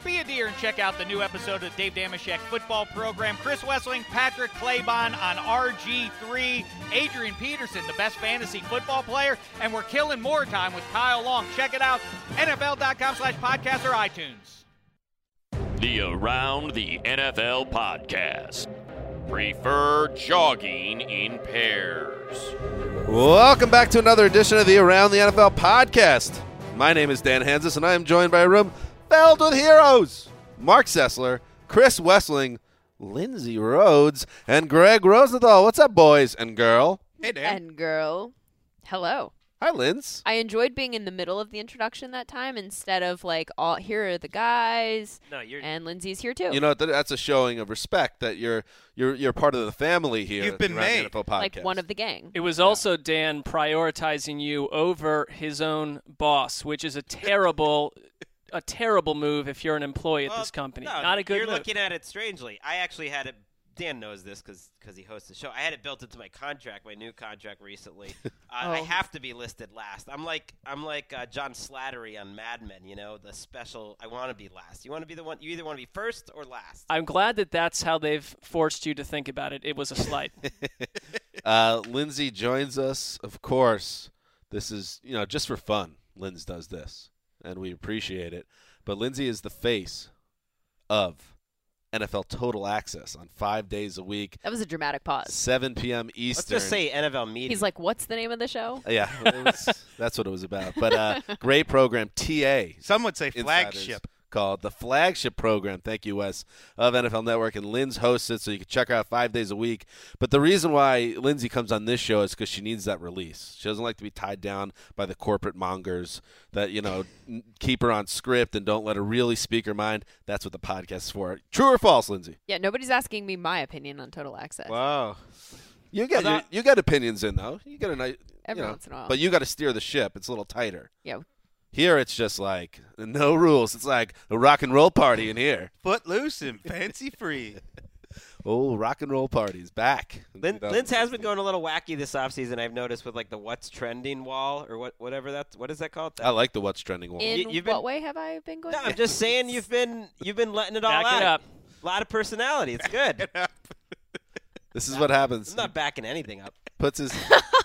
be a deer and check out the new episode of Dave Damashek football program. Chris Wessling, Patrick Claybon on RG3, Adrian Peterson, the best fantasy football player, and we're killing more time with Kyle Long. Check it out, NFL.com/podcast or iTunes. The Around the NFL podcast. Prefer jogging in pairs. Welcome back to another edition of the Around the NFL podcast. My name is Dan Hansis, and I am joined by a room filled with heroes. Mark Sessler, Chris Wessling, Lindsay Rhodes, and Greg Rosenthal. What's up, boys and girl? Hey, Dan. And girl. Hello. Hi, Linz. I enjoyed being in the middle of the introduction that time instead of like, all here are the guys. No, you're. And Lindsay's here too. You know, that's a showing of respect that you're part of the family here. You've been at the Around made. the NFL podcast. like one of the gang. It was also Dan prioritizing you over his own boss, which is a terrible move if you're an employee at this company. No, Not a good You're move. looking at it strangely. I actually had it. Dan knows this because he hosts the show. I had it built into my contract, my new contract recently. I have to be listed last. I'm like John Slattery on Mad Men. You know, the special. I want to be last. You want to be the one. You either want to be first or last. I'm glad that's how they've forced you to think about it. It was a slight. Lindsay joins us, of course. This is, just for fun. Linz does this, and we appreciate it. But Lindsay is the face of NFL Total Access on 5 days a week. That was a dramatic pause. 7 p.m. Eastern. Let's just say NFL media. He's like, what's the name of the show? Yeah, that's what it was about. But great program, TA. Some would say Insiders, flagship. called the Flagship Program, thank you, Wes, of NFL Network. And Linz hosts it, so you can check her out 5 days a week. But the reason why Lindsay comes on this show is because she needs that release. She doesn't like to be tied down by the corporate mongers that, keep her on script and don't let her really speak her mind. That's what the podcast is for. True or false, Lindsay? Yeah, nobody's asking me my opinion on Total Access. Wow. You got opinions in, though. You got a nice Every once in a while. But you got to steer the ship. It's a little tighter. Yeah. Here it's just like no rules. It's like a rock and roll party in here. Footloose and fancy free. Oh, rock and roll party's back. Linz has been going a little wacky this offseason, I've noticed, with like the what's trending wall or whatever that's. What is that called? I like the what's trending wall. In you've what been- way have I been going? No, I'm just saying you've been letting it all Back out. it up. A lot of personality. It's good. This is what happens. I'm not backing anything up. Puts his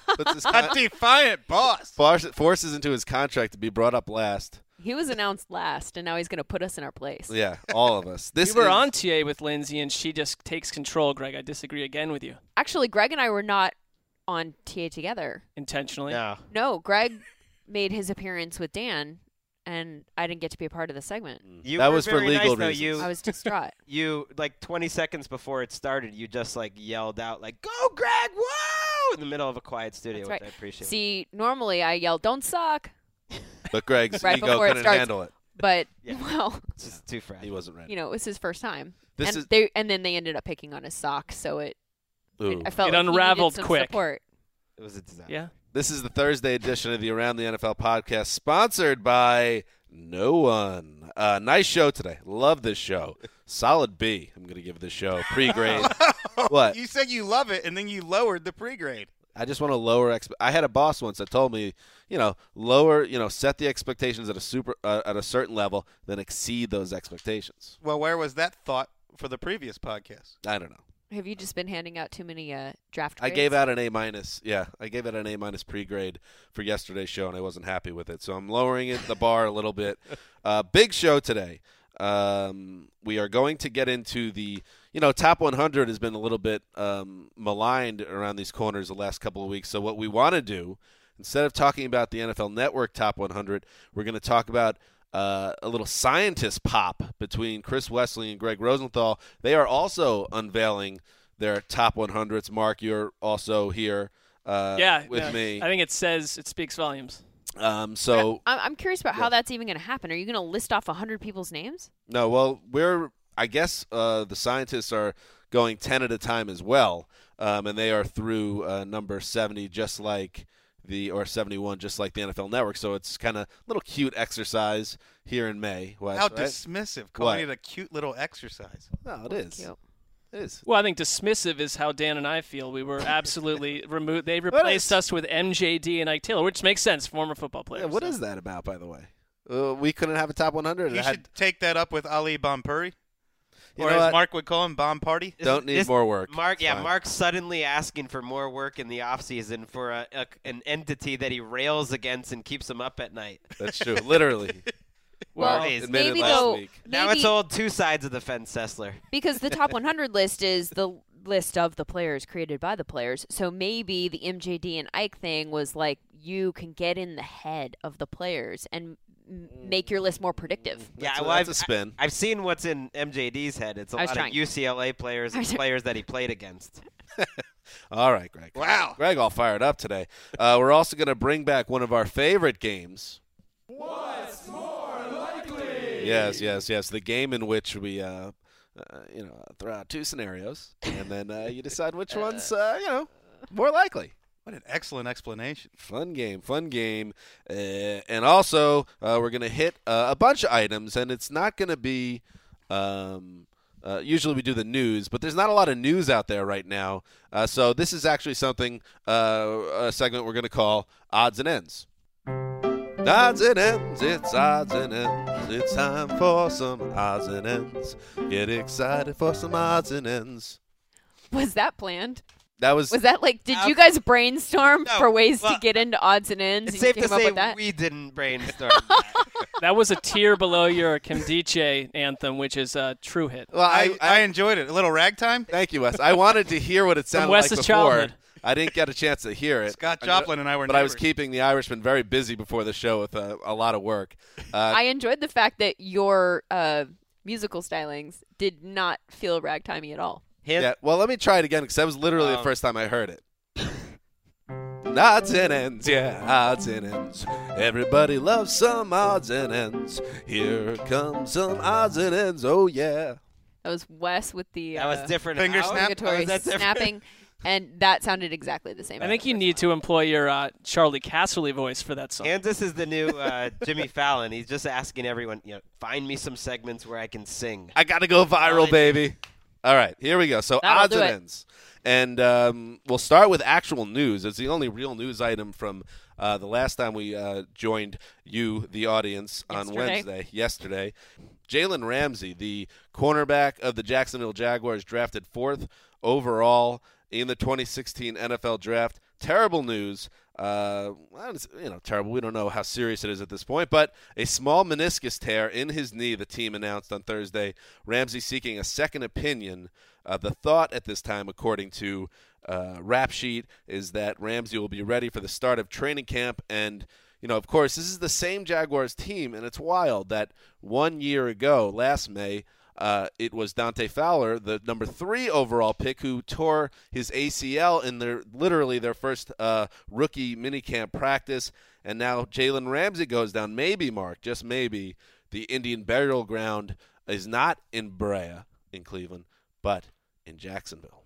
A defiant boss. forces into his contract to be brought up last. He was announced last, and now he's going to put us in our place. Yeah, all of us. We were on TA with Lindsay, and she just takes control, Greg. I disagree again with you. Actually, Greg and I were not on TA together. Intentionally. No. No, Greg made his appearance with Dan, and I didn't get to be a part of the segment. That were was for very legal nice, reasons. Though. I was distraught. You like 20 seconds before it started, you just like yelled out like, "Go, Greg! Whoa!" in the middle of a quiet studio, That's which right. I appreciate. See, normally I yell, "Don't suck," But Greg's Right ego before it couldn't starts. handle it. but Yeah. well, It's just too fresh. He wasn't ready. it was his first time. This and is- and then they ended up picking on his sock, so Ooh. I felt It like he unraveled needed some quick. support. It was a disaster. Yeah. This is the Thursday edition of the Around the NFL podcast, sponsored by no one. Nice show today. Love this show. Solid B. I'm going to give this show pre-grade. What? You said you love it, and then you lowered the pre-grade. I just want to lower. I had a boss once that told me, lower. Set the expectations at a certain level, then exceed those expectations. Well, where was that thought for the previous podcast? I don't know. Have you just been handing out too many draft I grades? gave out an A-. Yeah, I gave it an A- pre-grade for yesterday's show, and I wasn't happy with it. So I'm lowering the bar a little bit. Big show today. We are going to get into the, top 100 has been a little bit maligned around these corners the last couple of weeks. So what we want to do, instead of talking about the NFL Network top 100, we're going to talk about a little scientist pop between Chris Wessling and Greg Rosenthal. They are also unveiling their top 100s. Mark, you're also here with me. I think it speaks volumes. So I'm curious about how that's even going to happen. Are you going to list off 100 people's names? no, well, I guess the scientists are going 10 at a time as well, and they are through number 70, just like or 71, just like the NFL Network. So it's kind of a little cute exercise here in May. Wes, How right? dismissive, calling What? it a cute little exercise. No, it is. Cute. It is. Well, I think dismissive is how Dan and I feel. We were absolutely removed. They replaced us with MJD and Ike Taylor, which makes sense, former football players. Yeah, what so. is that about, by the way? we couldn't have a top 100. You should take that up with Ali Bompuri. You Or know as what? Mark would call him, Bomb Party. Don't need more work. Mark, It's fine. Mark's suddenly asking for more work in the offseason for an entity that he rails against and keeps him up at night. That's true. Literally. Well, Jeez. Admitted maybe last though, week. Now it's old two sides of the fence, Sessler. because the top 100 list is the list of the players created by the players. So maybe the MJD and Ike thing was like you can get in the head of the players and make your list more predictive. Yeah, That's a spin. I've seen what's in MJD's head. It's a I was lot trying. of UCLA players and was- players that he played against. All right, Greg. Wow. Greg all fired up today. We're also going to bring back one of our favorite games. What's more likely? Yes. The game in which we, throw out two scenarios, and then you decide which one's, more likely. What an excellent explanation. Fun game. And also, we're going to hit a bunch of items, and it's not going to be usually we do the news, but there's not a lot of news out there right now. So this is actually something, a segment we're going to call Odds and Ends. Odds and Ends, it's Odds and Ends. It's time for some Odds and Ends. Get excited for some Odds and Ends. Was that planned? That was Was that like, did you guys brainstorm No, for ways well, to get into odds and ends? It's and you safe to came up say with that? we didn't brainstorm that. That was a tier below your Kimdiche anthem, which is a true hit. well, I enjoyed it. A little ragtime. Thank you, Wes. I wanted to hear what it sounded like Wes's before. childhood. I didn't get a chance to hear it. Scott Joplin and I were But I was neighbors. keeping the Irishman very busy before the show with a lot of work. I enjoyed the fact that your musical stylings did not feel ragtimey at all. Hint, Yeah, well, let me try it again because that was literally the first time I heard it. Odds and ends, yeah, odds and ends. Everybody loves some odds and ends. Here comes some odds and ends, oh yeah. That was Wes with the that was different. Finger How- snap? obligatory was that different? snapping, and that sounded exactly the same. I think you need to employ your Charlie Casserly voice for that song. Kansas is the new Jimmy Fallon. He's just asking everyone, find me some segments where I can sing. I got to go viral, baby. All right, here we go. So That'll odds do and it. ends. And we'll start with actual news. It's the only real news item from the last time we joined you, the audience, on yesterday. Jalen Ramsey, the cornerback of the Jacksonville Jaguars, drafted 4th overall in the 2016 NFL Draft. Terrible news. Terrible. We don't know how serious it is at this point, but a small meniscus tear in his knee, the team announced on Thursday. Ramsey seeking a second opinion. The thought at this time, according to Rap Sheet, is that Ramsey will be ready for the start of training camp. And, of course, this is the same Jaguars team, and it's wild that 1 year ago, last May, it was Dante Fowler, the number 3 overall pick, who tore his ACL in their first rookie minicamp practice. And now Jalen Ramsey goes down. Maybe, Mark, just maybe, the Indian burial ground is not in Brea in Cleveland, but in Jacksonville.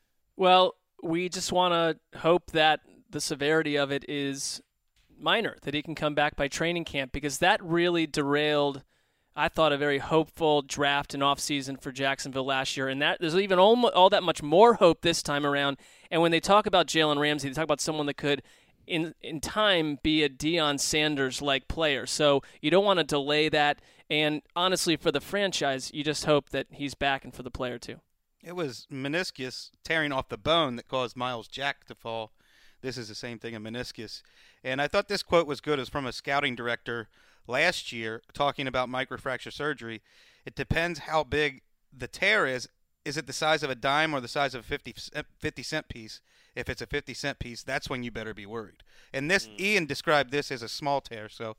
Well, we just want to hope that the severity of it is minor, that he can come back by training camp, because that really derailed, I thought, a very hopeful draft and offseason for Jacksonville last year. And that there's even all that much more hope this time around. And when they talk about Jalen Ramsey, they talk about someone that could, in time, be a Deion Sanders-like player. So you don't want to delay that. And honestly, for the franchise, you just hope that he's back, and for the player too. It was meniscus tearing off the bone that caused Miles Jack to fall. This is the same thing, a meniscus. And I thought this quote was good. It was from a scouting director last year talking about microfracture surgery. It depends how big the tear is. Is it the size of a dime or the size of a 50-cent piece? If it's a 50-cent piece, that's when you better be worried. And this Ian described this as a small tear. So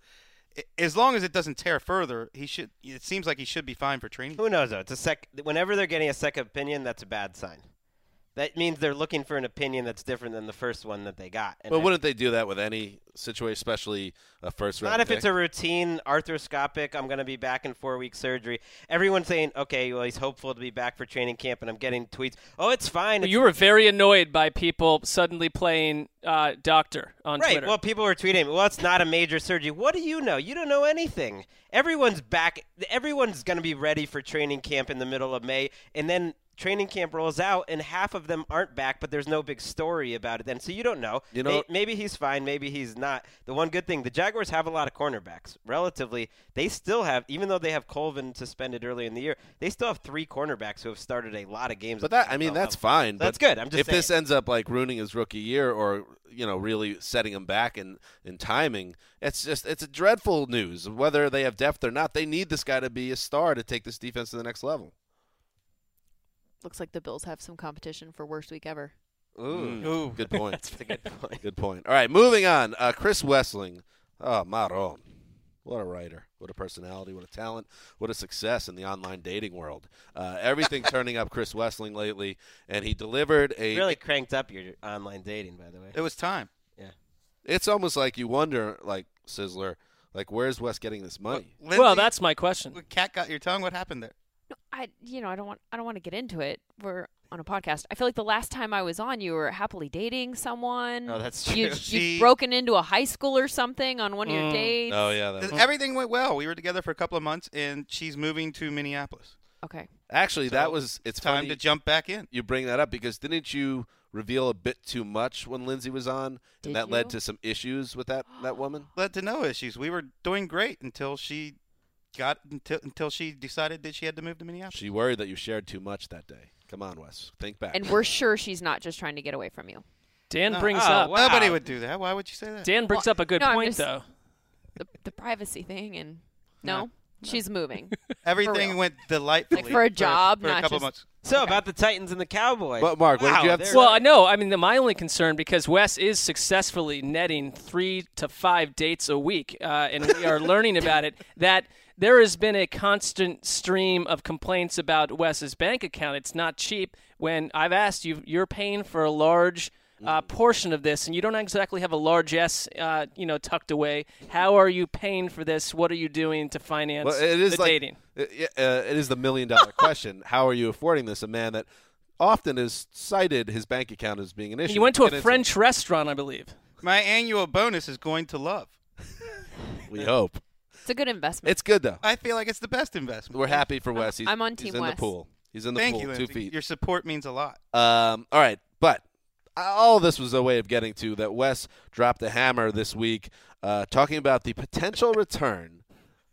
as long as it doesn't tear further, it seems like he should be fine for training. Who knows, though? Whenever they're getting a second opinion, that's a bad sign. That means they're looking for an opinion that's different than the first one that they got. And But wouldn't they do that with any situation, especially a first-round not if pick? it's a routine arthroscopic, I'm going to be back in 4-week surgery. Everyone's saying, okay, well, he's hopeful to be back for training camp, and I'm getting tweets, oh, it's fine. You were very annoyed by people suddenly playing doctor on Right. Twitter. Well, people were tweeting, well, it's not a major surgery. What do you know? You don't know anything. Everyone's back. Everyone's going to be ready for training camp in the middle of May, and then training camp rolls out and half of them aren't back, but there's no big story about it then. So you don't know. Maybe he's fine, maybe he's not. The one good thing, the Jaguars have a lot of cornerbacks. Relatively, they still have, even though they have Colvin suspended early in the year, they still have 3 cornerbacks who have started a lot of games. But that's fine. That's good. I'm just if saying. This ends up like ruining his rookie year or really setting him back in timing, it's a dreadful news. Whether they have depth or not, they need this guy to be a star to take this defense to the next level. Looks like the Bills have some competition for worst week ever. Ooh. Good point. That's a good point. Good point. All right, moving on. Chris Wessling. Oh, Maron. What a writer. What a personality. What a talent. What a success in the online dating world. Everything turning up Chris Wessling lately, and he delivered a... Really cranked up your online dating, by the way. It was time. Yeah. It's almost like you wonder, like, Sizzler, like, where's Wes getting this money? Well, that's my question. Cat got your tongue. What happened there? No, I don't want to get into it. We're on a podcast. I feel like the last time I was on, you were happily dating someone. Oh, that's true. You'd broken into a high school or something on one of your dates. Oh, yeah. Everything went well. We were together for a couple of months, and she's moving to Minneapolis. Okay. Actually, So it's time funny to jump back in. you bring that up because didn't you reveal a bit too much when Lindsay was on, and that led to some issues with that woman? Led to no issues. We were doing great until she decided that she had to move to Minneapolis. She worried that you shared too much that day. Come on, Wes. Think back. And we're sure she's not just trying to get away from you. Dan brings Oh, up. wow. Nobody would do that. Why would you say that? Dan brings up a good no, I'm point, just- though. The privacy thing and No. she's moving. Everything real. went delightfully. Like for a job, for a not couple just- months. So about the Titans and the Cowboys. But, Mark, what did you have to they're- say? Well, no, I mean, my only concern, because Wes is successfully netting 3 to 5 dates a week, and we are learning about it, that there has been a constant stream of complaints about Wes's bank account. It's not cheap. When I've asked you, you're paying for a large portion of this, and you don't exactly have a large S, tucked away. How are you paying for this? What are you doing to finance the dating? It is the $1 million question. How are you affording this? A man that often has cited his bank account as being an issue. You went to a Get into French restaurant, I believe. My annual bonus is going to love. it. We hope. It's a good investment. It's good, though. I feel like it's the best investment. We're happy for Wes. I'm on he's Team in Wes. the pool. He's in the Thank pool, you, 2 Lindsay. feet. Your support means a lot. All right, but all this was a way of getting to that Wes dropped a hammer this week talking about the potential return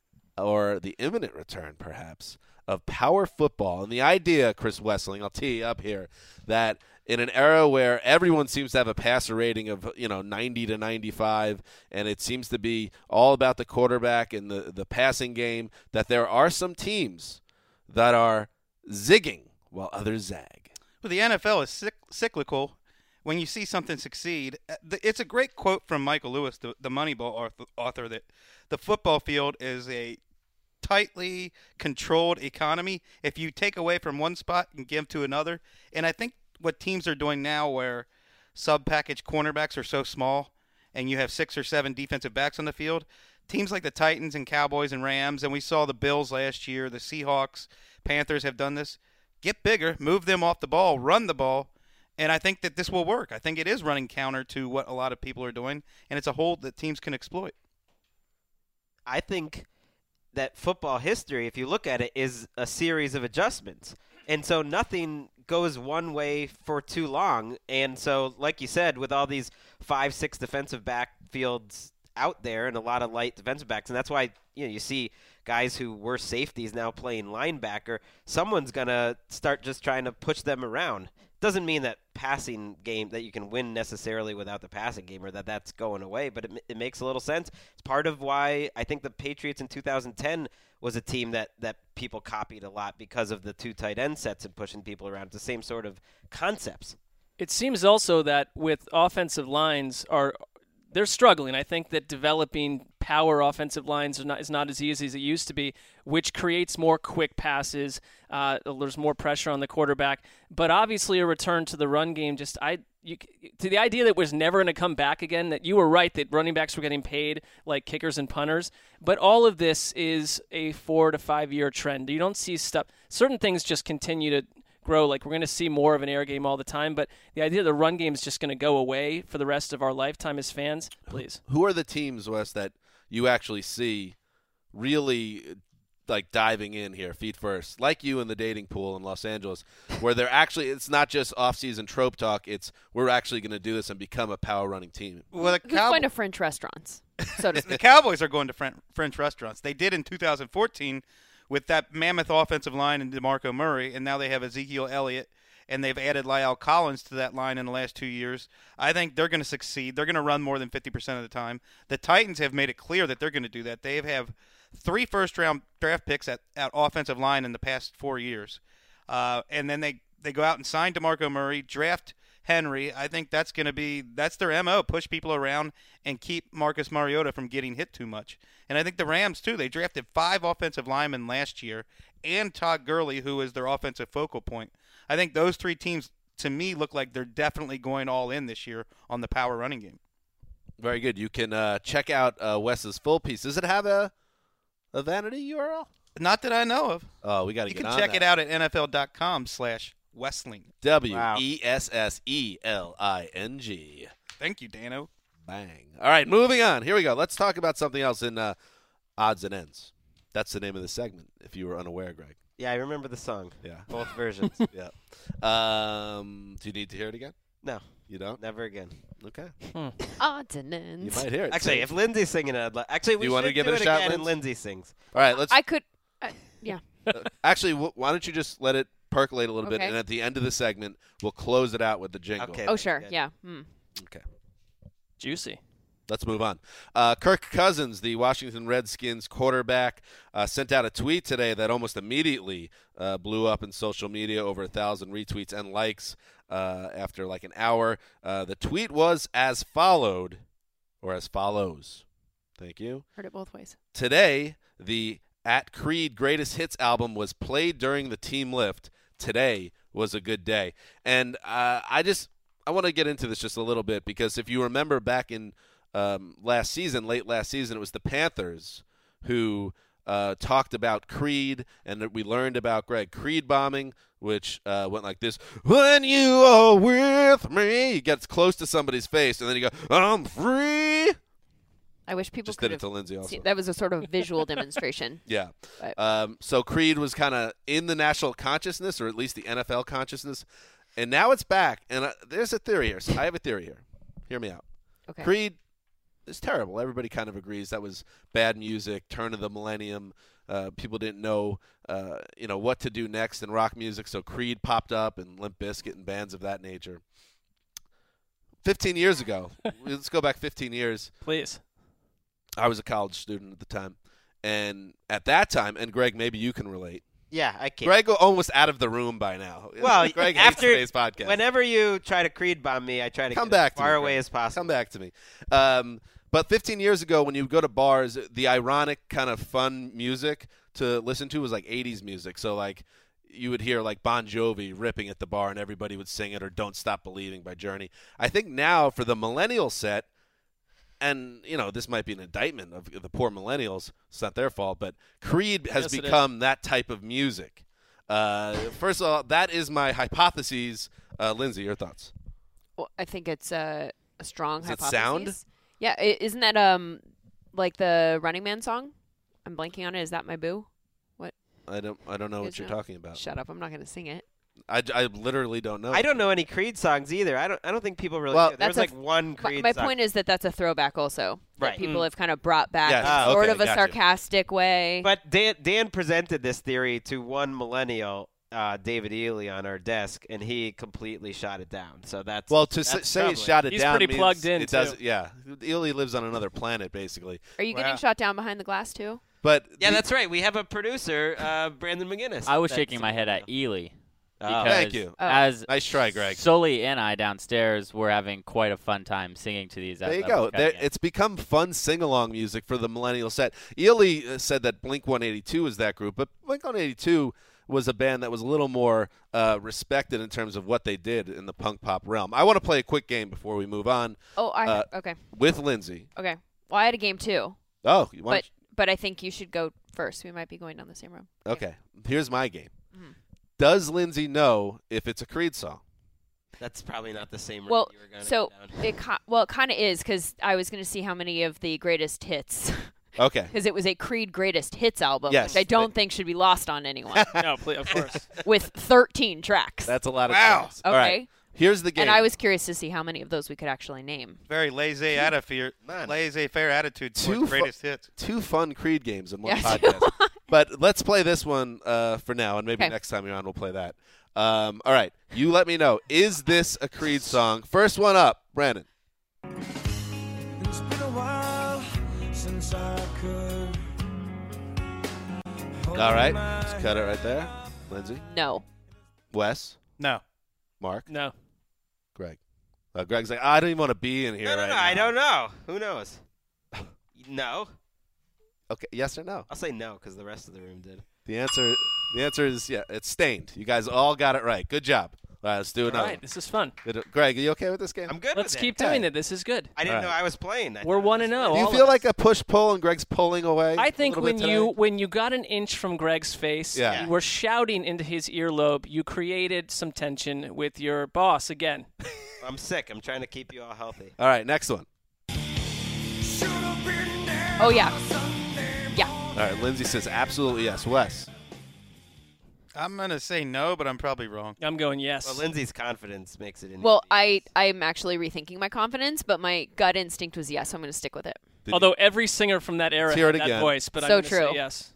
or the imminent return, perhaps, of power football. And the idea, Chris Wessling, I'll tee you up here, that in an era where everyone seems to have a passer rating of 90 to 95, and it seems to be all about the quarterback and the passing game, that there are some teams that are zigging while others zag. Well, the NFL is cyclical. When you see something succeed, it's a great quote from Michael Lewis, the Moneyball author, that the football field is a tightly controlled economy. If you take away from one spot and give to another, and I think what teams are doing now where sub-package cornerbacks are so small and you have 6 or 7 defensive backs on the field, teams like the Titans and Cowboys and Rams, and we saw the Bills last year, the Seahawks, Panthers have done this. Get bigger, move them off the ball, run the ball, and I think that this will work. I think it is running counter to what a lot of people are doing, and it's a hole that teams can exploit. I think that football history, if you look at it, is a series of adjustments. And so nothing goes one way for too long. And so, like you said, with all these 5-6 defensive backfields out there and a lot of light defensive backs, and that's why you see guys who were safeties now playing linebacker, someone's going to start just trying to push them around. Doesn't mean that passing game, that you can win necessarily without the passing game or that that's going away, but it makes a little sense. It's part of why I think the Patriots in 2010 was a team that people copied a lot because of the 2 tight end sets and pushing people around. It's the same sort of concepts. It seems also that with offensive lines they're struggling. I think that developing power offensive lines is not as easy as it used to be, which creates more quick passes. There's more pressure on the quarterback. But obviously a return to the run game, to the idea that it was never going to come back again, that you were right that running backs were getting paid like kickers and punters. But all of this is a 4 to 5 year trend. You don't see stuff. Certain things just continue to grow. Like we're going to see more of an air game all the time, but the idea the run game is just going to go away for the rest of our lifetime as fans, please. Who are the teams, Wes, that you actually see really like diving in here, feet first, like you in the dating pool in Los Angeles, where they're actually, it's not just off-season trope talk. It's we're actually going to do this and become a power running team. Well, Who's going to French restaurants? So to the Cowboys are going to French restaurants. They did in 2014 with that mammoth offensive line and DeMarco Murray, and now they have Ezekiel Elliott, and they've added La'el Collins to that line in the last 2 years. I think they're going to succeed. They're going to run more than 50% of the time. The Titans have made it clear that they're going to do that. They have 3 first-round draft picks at offensive line in the past 4 years. And then they go out and sign DeMarco Murray, draft Henry. I think that's their MO, push people around and keep Marcus Mariota from getting hit too much. And I think the Rams, too, they drafted 5 offensive linemen last year and Todd Gurley, who is their offensive focal point. I think those 3 teams, to me, look like they're definitely going all in this year on the power running game. Very good. You can check out Wes's full piece. Does it have a vanity URL? Not that I know of. Oh, we got to get on You can check that. it out at NFL.com/Wesling. WESSELING. Thank you, Dano. Bang. All right, moving on. Here we go. Let's talk about something else in Odds and Ends. That's the name of the segment, if you were unaware, Greg. Yeah, I remember the song. Yeah. Both versions. Yeah. Do you need to hear it again? No, You don't? never again. Okay. odds and ends. You might hear it. Actually, if Lindsay's singing it, actually, we you wanna should give do it a shot, again and Linz? Lindsay sings. All right, let's I could. Yeah. actually, why don't you just let it percolate a little bit, Okay. and at the end of the segment, we'll close it out with the jingle. Okay. Oh, sure. Good. Yeah. Okay. Juicy. Let's move on. Kirk Cousins, the Washington Redskins quarterback, sent out a tweet today that almost immediately blew up in social media, over 1,000 retweets and likes after like an hour. The tweet was as follows. Thank you. Heard it both ways. Today, the At Creed Greatest Hits album was played during the team lift. Today was a good day. And I want to get into this just a little bit because if you remember back in late last season, it was the Panthers who talked about Creed, and that we learned about Greg Creed bombing, which went like this: "When you are with me," he gets close to somebody's face, and then you go, "I'm free." I wish people Just could did it have to Lindsay also. seen- that was a sort of visual demonstration. Yeah. But- So Creed was kind of in the national consciousness, or at least the NFL consciousness, and now it's back. And there's a theory here. So I have a theory here. Hear me out. Okay. Creed is terrible. Everybody kind of agrees that was bad music, turn of the millennium. People didn't know, what to do next in rock music, so Creed popped up and Limp Bizkit and bands of that nature. 15 years ago, let's go back 15 years. Please. I was a college student at the time, and at that time, and Greg, maybe you can relate. Yeah, I can't. Greg almost out of the room by now. Well, Greg hates after today's podcast. whenever you try to Creed bomb me, I try to Come get back as to far me, away Greg. as possible. Come back to me. But 15 years ago, when you go to bars, the ironic kind of fun music to listen to was like 80s music. So like you would hear like Bon Jovi ripping at the bar, and everybody would sing it, or "Don't Stop Believing" by Journey. I think now for the millennial set. And, this might be an indictment of the poor millennials. It's not their fault. But Creed has Yes, it become that type of music. First of all, that is my hypothesis. Lindsay, your thoughts? Well, I think it's a strong Does it hypothesis. sound? Yeah. Isn't that like the Running Man song? I'm blanking on it. Is that my boo? I don't know what Is you're it? talking about. Shut up. I'm not going to sing it. I literally don't know. I don't know any Creed songs either. I don't think people really. Well, do. There was that's like one Creed My song. point is that that's a throwback also. That Right. people have kind of brought back Yes. in sort Okay, of a gotcha. sarcastic way. But Dan presented this theory to one millennial, David Ely, on our desk, and he completely shot it down. So that's Well, to that's say he troubling. shot it He's down pretty means plugged in, it does. too. Yeah, Ely lives on another planet, basically. Are you getting Wow. shot down behind the glass too? But Yeah, that's right. We have a producer, Brandon McGinnis. I was That's- shaking my head at Ely. Oh. Because Thank you. Oh. As Nice try, Greg. Sully and I downstairs were having quite a fun time singing to these. There you as I go. was cutting it. It's become fun sing-along music for the millennial set. Ely said that Blink-182 is that group, but Blink-182 was a band that was a little more respected in terms of what they did in the punk pop realm. I want to play a quick game before we move on Oh, okay. with Lindsay. Okay. Well, I had a game too, Oh, you want but I think you should go first. We might be going down the same road. okay. Here's my game. Mhm. Does Lindsay know if it's a Creed song? That's probably not the same. road Well, you were going so down. it kind of is because I was going to see how many of the greatest hits Okay. Because it was a Creed Greatest Hits album, Yes, which I don't think should be lost on anyone. No, please, of course. With 13 tracks. That's a lot of Wow. songs. All right. Okay. Here's the game. And I was curious to see how many of those we could actually name. Very laissez-faire attitude Two towards greatest hits. 2 fun Creed games in one Yeah, podcast. But let's play this one for now, and maybe Okay. next time you're on, we'll play that. All right. You let me know. Is this a Creed song? First one up, Brandon. It's been a while since I could. All right. Let's cut it right there. Lindsay. No. Wes. No. Mark. No. Greg. Greg's like, I don't even want to be in here No, right now. I don't know. Who knows? No. Okay. Yes or no? I'll say no because the rest of the room did. The answer is yeah. It's Stained. You guys all got it right. Good job. All right. Let's do All another. right, this is fun. Good. Greg, are you okay with this game? I'm good Let's with keep it. doing it. This is good. I didn't All know right. I was playing. We're 1-0. Do you all of feel us. like a push-pull and Greg's pulling away? I a think little bit when today? you got an inch from Greg's face, Yeah. you were shouting into his earlobe. You created some tension with your boss again. I'm sick. I'm trying to keep you all healthy. All right. Next one. Oh, yeah. Yeah. All right. Lindsay says absolutely yes. Wes. I'm going to say no, but I'm probably wrong. I'm going yes. Well, Lindsay's confidence makes it. Well, I'm actually rethinking my confidence, but my gut instinct was yes, so I'm going to stick with it. Although every singer from that era Let's hear had it that again. voice, but So I'm going to true. say yes.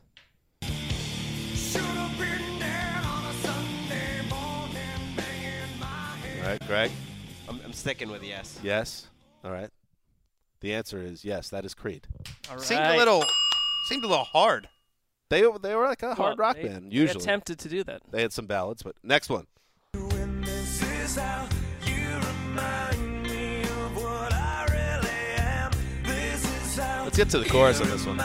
All right. Greg. I'm sticking with yes. Yes. All right. The answer is yes. That is Creed. All right. Seemed a little hard. They were like a hard rock they, band. they Usually attempted to do that. they had some ballads, but next one. This is how you remind me of what I really am. This is how Let's get to the chorus on this one.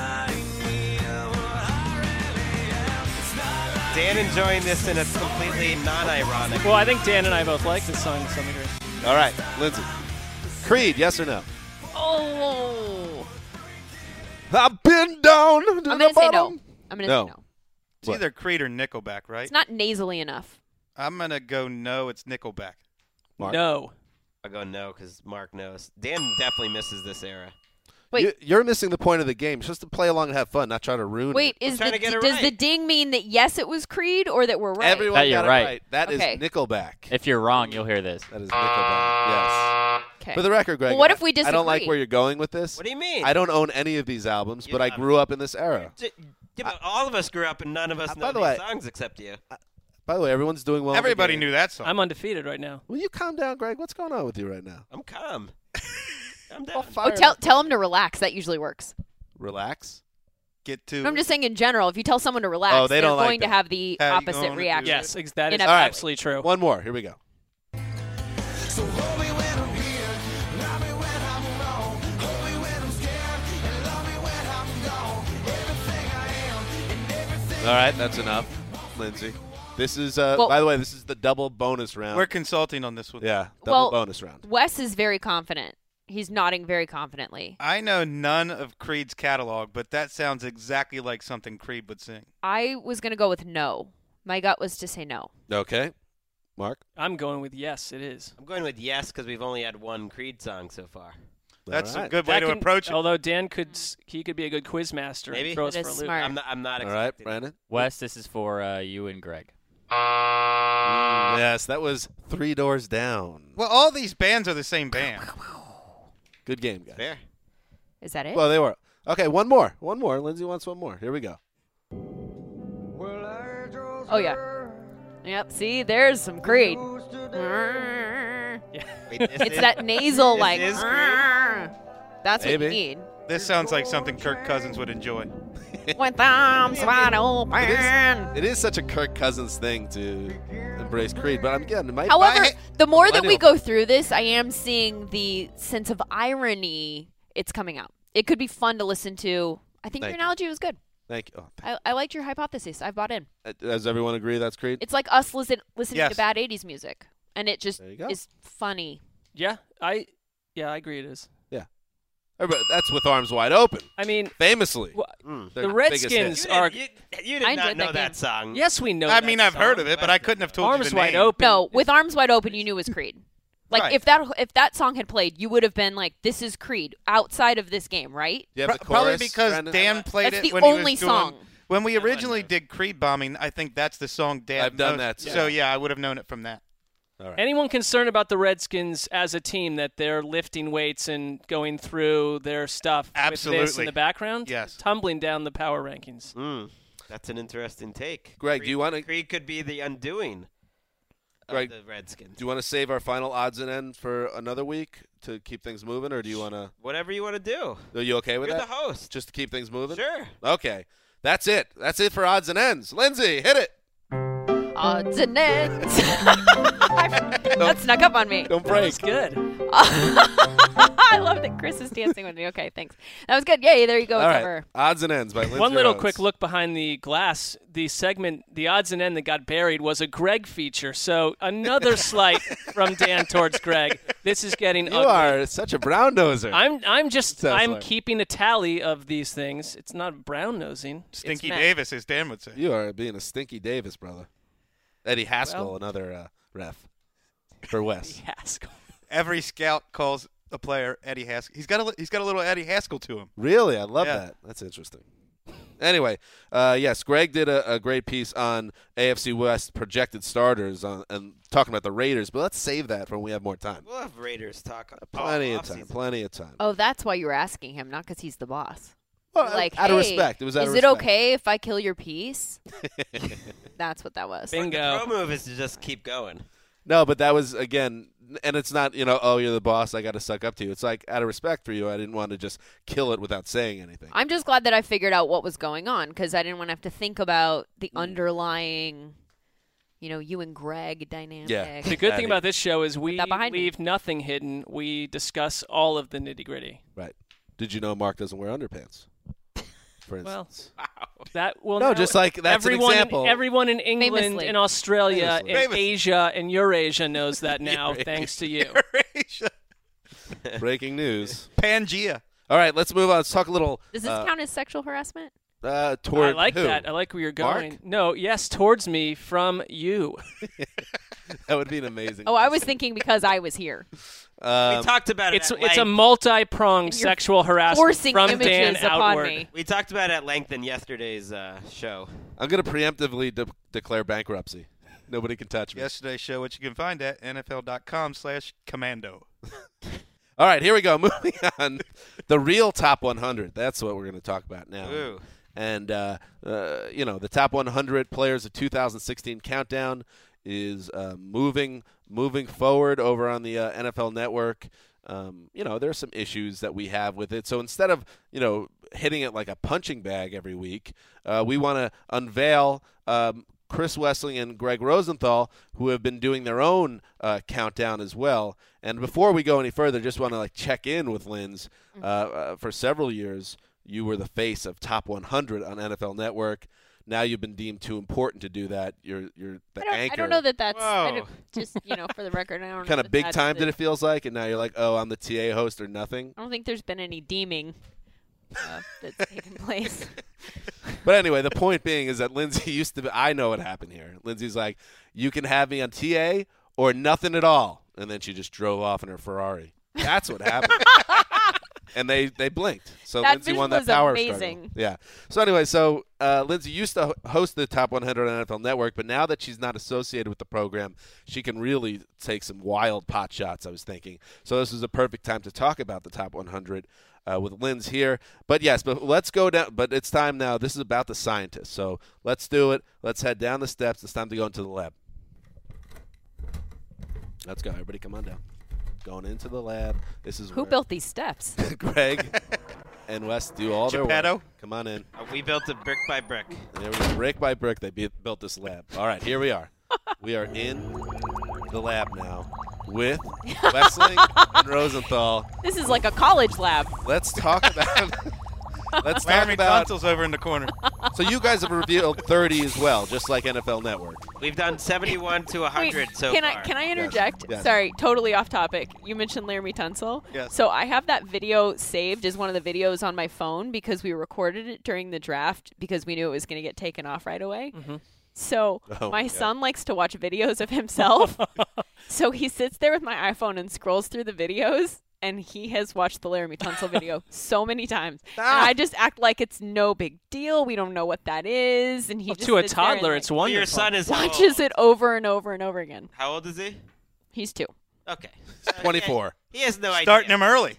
Dan enjoying this in a completely non-ironic. Well, I think Dan and I both like this song to some degree. All right, Lindsay. Creed, yes or no? Oh. I've been down to I'm the going to say no. bottom. I'm going to No. say no. It's What? either Creed or Nickelback, right? It's not nasally enough. I'm going to go no, it's Nickelback. Mark? No. I'll go no because Mark knows. Dan definitely misses this era. Wait. You're missing the point of the game. It's just to play along and have fun, not try to ruin Wait, it. is trying to get it does right. the ding mean that yes, it was Creed, or that we're right? Everyone That you're got right. it right. That is Okay. Nickelback. If you're wrong, you'll hear this. That is Nickelback, yes. Okay. For the record, Greg, Well, what if we I don't like disagree? where you're going with this. What do you mean? I don't own any of these albums, You but I love grew up in this era. Yeah, but all of us grew up and none of us by know the these way- songs except you. By the way, everyone's doing well. in the Everybody game. knew that song. I'm undefeated right now. Will you calm down, Greg? What's going on with you right now? I'm calm. I'm Well, down. fire Oh, tell him to relax. That usually works. Relax. Get to I'm just saying in general, if you tell someone to relax, Oh, they they're don't like going to that. have the How you opposite gonna do reaction. Yes, that is In a- All right. absolutely true. One more. Here we go. So hold me when I'm here, love me when I'm wrong, hold me when I'm scared, and love me when I'm gone. Everything I am and everything. All right, that's enough, Lindsay. This is, Well- by the way, this is the double bonus round. We're consulting on this one. yeah, double Well- bonus round. Wes is very confident. He's nodding very confidently. I know none of Creed's catalog, but that sounds exactly like something Creed would sing. I was going to go with no. My gut was to say no. Okay, Mark. I'm going with yes, it is. I'm going with yes because we've only had one Creed song so far. That's All right. a good way That to can- approach it. Although Dan could be a good quiz master Maybe. and throw us That for a is loop. smart. I'm not All right, expecting. Brandon. Wes, this is for you and Greg. Yes, that was Three Doors Down. Well, all these bands are the same band. Good game, guys. Fair. Is that it? Well, they were. Okay, one more. One more. Lindsay wants one more. Here we go. Oh, yeah. Yep, see, there's some Creed. Wait, It's that nasal, This like, is Creed? that's what Maybe. you need. This sounds like something Kirk Cousins would enjoy. With arms wide open. It is such a Kirk Cousins thing to embrace Creed, but again, it might. However, the more that we millennial. go through this, I am seeing the sense of irony it's coming out. It could be fun to listen to. I think Thank your you. analogy was good. Thank you. Oh, I liked your hypothesis. I've bought in. does everyone agree that's Creed? It's like us listening Yes. to bad 80s music. And it just There you go. is funny. Yeah, I agree it is. Everybody, that's With Arms Wide Open. I mean, Famously. the Their biggest Redskins hit. are. You did I not enjoyed know that that game. song. Yes, we know. I that mean, I've song. heard of it, but I couldn't have told Arms you the Wide name. Open. No, with Arms Wide Open, you knew it was Creed. Like Right. if that song had played, you would have been like, "This is Creed" outside of this game, right? You have the Probably chorus, because Brandon? Dan played That's it the when he only was doing, song. When we originally did Creed Bombing, I think that's the song Dan I've done knows. that, too. So, yeah, I would have known it from that. All right. Anyone concerned about the Redskins as a team, that they're lifting weights and going through their stuff with this in Absolutely. the background? Yes. Tumbling down the power rankings. That's an interesting take. Greg, do you want to? Creed could be the undoing of Greg, the Redskins. Do you want to save our final odds and end for another week to keep things moving, or do you want to? Whatever you want to do. Are you okay with You're that? the host. Just to keep things moving. Sure. Okay, that's it. That's it for odds and ends. Lindsay, hit it. Odds and ends. That snuck up on me. Don't break. That's good. I love that Chris is dancing with me. Okay, thanks. That was good. Yay, there you go. All right. Cover. Odds and ends by Lindsay One little Rhodes. quick look behind the glass. The segment, the odds and end that got buried, was a Greg feature. So another slight from Dan towards Greg. This is getting You ugly. are such a brown noser. I'm like- keeping a tally of these things. It's not brown nosing. Stinky Matt. Davis, as Dan would say. You are being a stinky Davis, brother. Eddie Haskell, Well- another ref for Wes. Haskell. Every scout calls a player Eddie Haskell. He's got a little Eddie Haskell to him. Really? I love Yeah. that. That's interesting. Anyway, yes, Greg did a great piece on AFC West projected starters and talking about the Raiders, but let's save that for when we have more time. We'll have Raiders talk. Plenty all of time. offseason. Plenty of time. Oh, that's why you were asking him, not because he's the boss. Well, Like, out of hey, respect. It was out is of it respect. okay if I kill your piece? That's what that was. Bingo. The pro move is to just keep going. No, but that was, again, and it's not, oh, you're the boss, I got to suck up to you. It's like, out of respect for you, I didn't want to just kill it without saying anything. I'm just glad that I figured out what was going on because I didn't want to have to think about the Mm. underlying, you and Greg dynamic. Yeah. The good Eddie. thing about this show is we that behind me. leave nothing hidden. We discuss all of the nitty gritty. Right. Did you know Mark doesn't wear underpants? For Well, instance. that will No, know just like that's an everyone. example. Everyone in England, Famously. in Australia, Famously. in Famous. Asia, and Eurasia knows that now, thanks to you. Breaking news. Pangea. All right, let's move on. Let's talk a little Does this count as sexual harassment? toward I like who? that. I like where you're going. Mark? No, yes, towards me from you. That would be an amazing. Oh, I was thinking because I was here. We talked about it. It's at it's a length. multi-pronged You're sexual harassment Forcing from images Dan upon outward. me. We talked about it at length in yesterday's show. I'm going to preemptively declare bankruptcy. Nobody can touch me. Yesterday's show, which you can find at NFL.com/commando. All right, here we go. Moving on. The real top 100. That's what we're going to talk about now. Ooh. And, the top 100 players of 2016 countdown is moving forward over on the NFL Network. There are some issues that we have with it. So instead of, hitting it like a punching bag every week, we want to unveil Chris Wessling and Greg Rosenthal, who have been doing their own countdown as well. And before we go any further, just want to check in with Linz. For several years, you were the face of Top 100 on NFL Network. Now you've been deemed too important to do that. You're the anchor. I don't know that that's I Whoa. don't- just for the record. I don't know Kind of that big that's time the- that it feels like, and now you're like, oh, I'm the TA host or nothing. I don't think there's been any deeming that's taken place. But anyway, the point being is that Lindsay used to be, I know what happened here. Lindsay's like, you can have me on TA or nothing at all. And then she just drove off in her Ferrari. That's what happened. And they blinked. So That Lindsay vision won that was power amazing. struggle. Yeah. So anyway, Lindsay used to host the Top 100 on NFL Network, but now that she's not associated with the program, she can really take some wild pot shots, I was thinking. So this is a perfect time to talk about the Top 100 with Linz here. But yes, let's go down. But it's time now. This is about the scientists. So let's do it. Let's head down the steps. It's time to go into the lab. Let's go. Everybody come on down. Going into the lab. This is Who where built these steps? Greg and Wes do all their Geppetto? work. Come on in. We built it brick by brick. And there we go. Brick by brick, they built this lab. All right, here we are. We are in the lab now with Wessling and Rosenthal. This is like a college lab. Let's talk about. Let's talk Laramie about. Tunsil's over in the corner. So you guys have revealed 30 as well, just like NFL Network. We've done 71 to 100 Wait, so can far. I can I interject? Yes. Sorry, totally off topic. You mentioned Laramie Tunsil. Yes. So I have that video saved as one of the videos on my phone because we recorded it during the draft because we knew it was going to get taken off right away. So Oh, my yeah. son likes to watch videos of himself. So he sits there with my iPhone and scrolls through the videos, and he has watched the Laramie Tunsil video so many times. And I just act like it's no big deal. We don't know what that is. And he just To a sits there and, toddler, like, it's wonderful. Your son is how watches old? it over and over and over again. How old is he? He's 2. Okay. 24. He has no idea. Starting him early.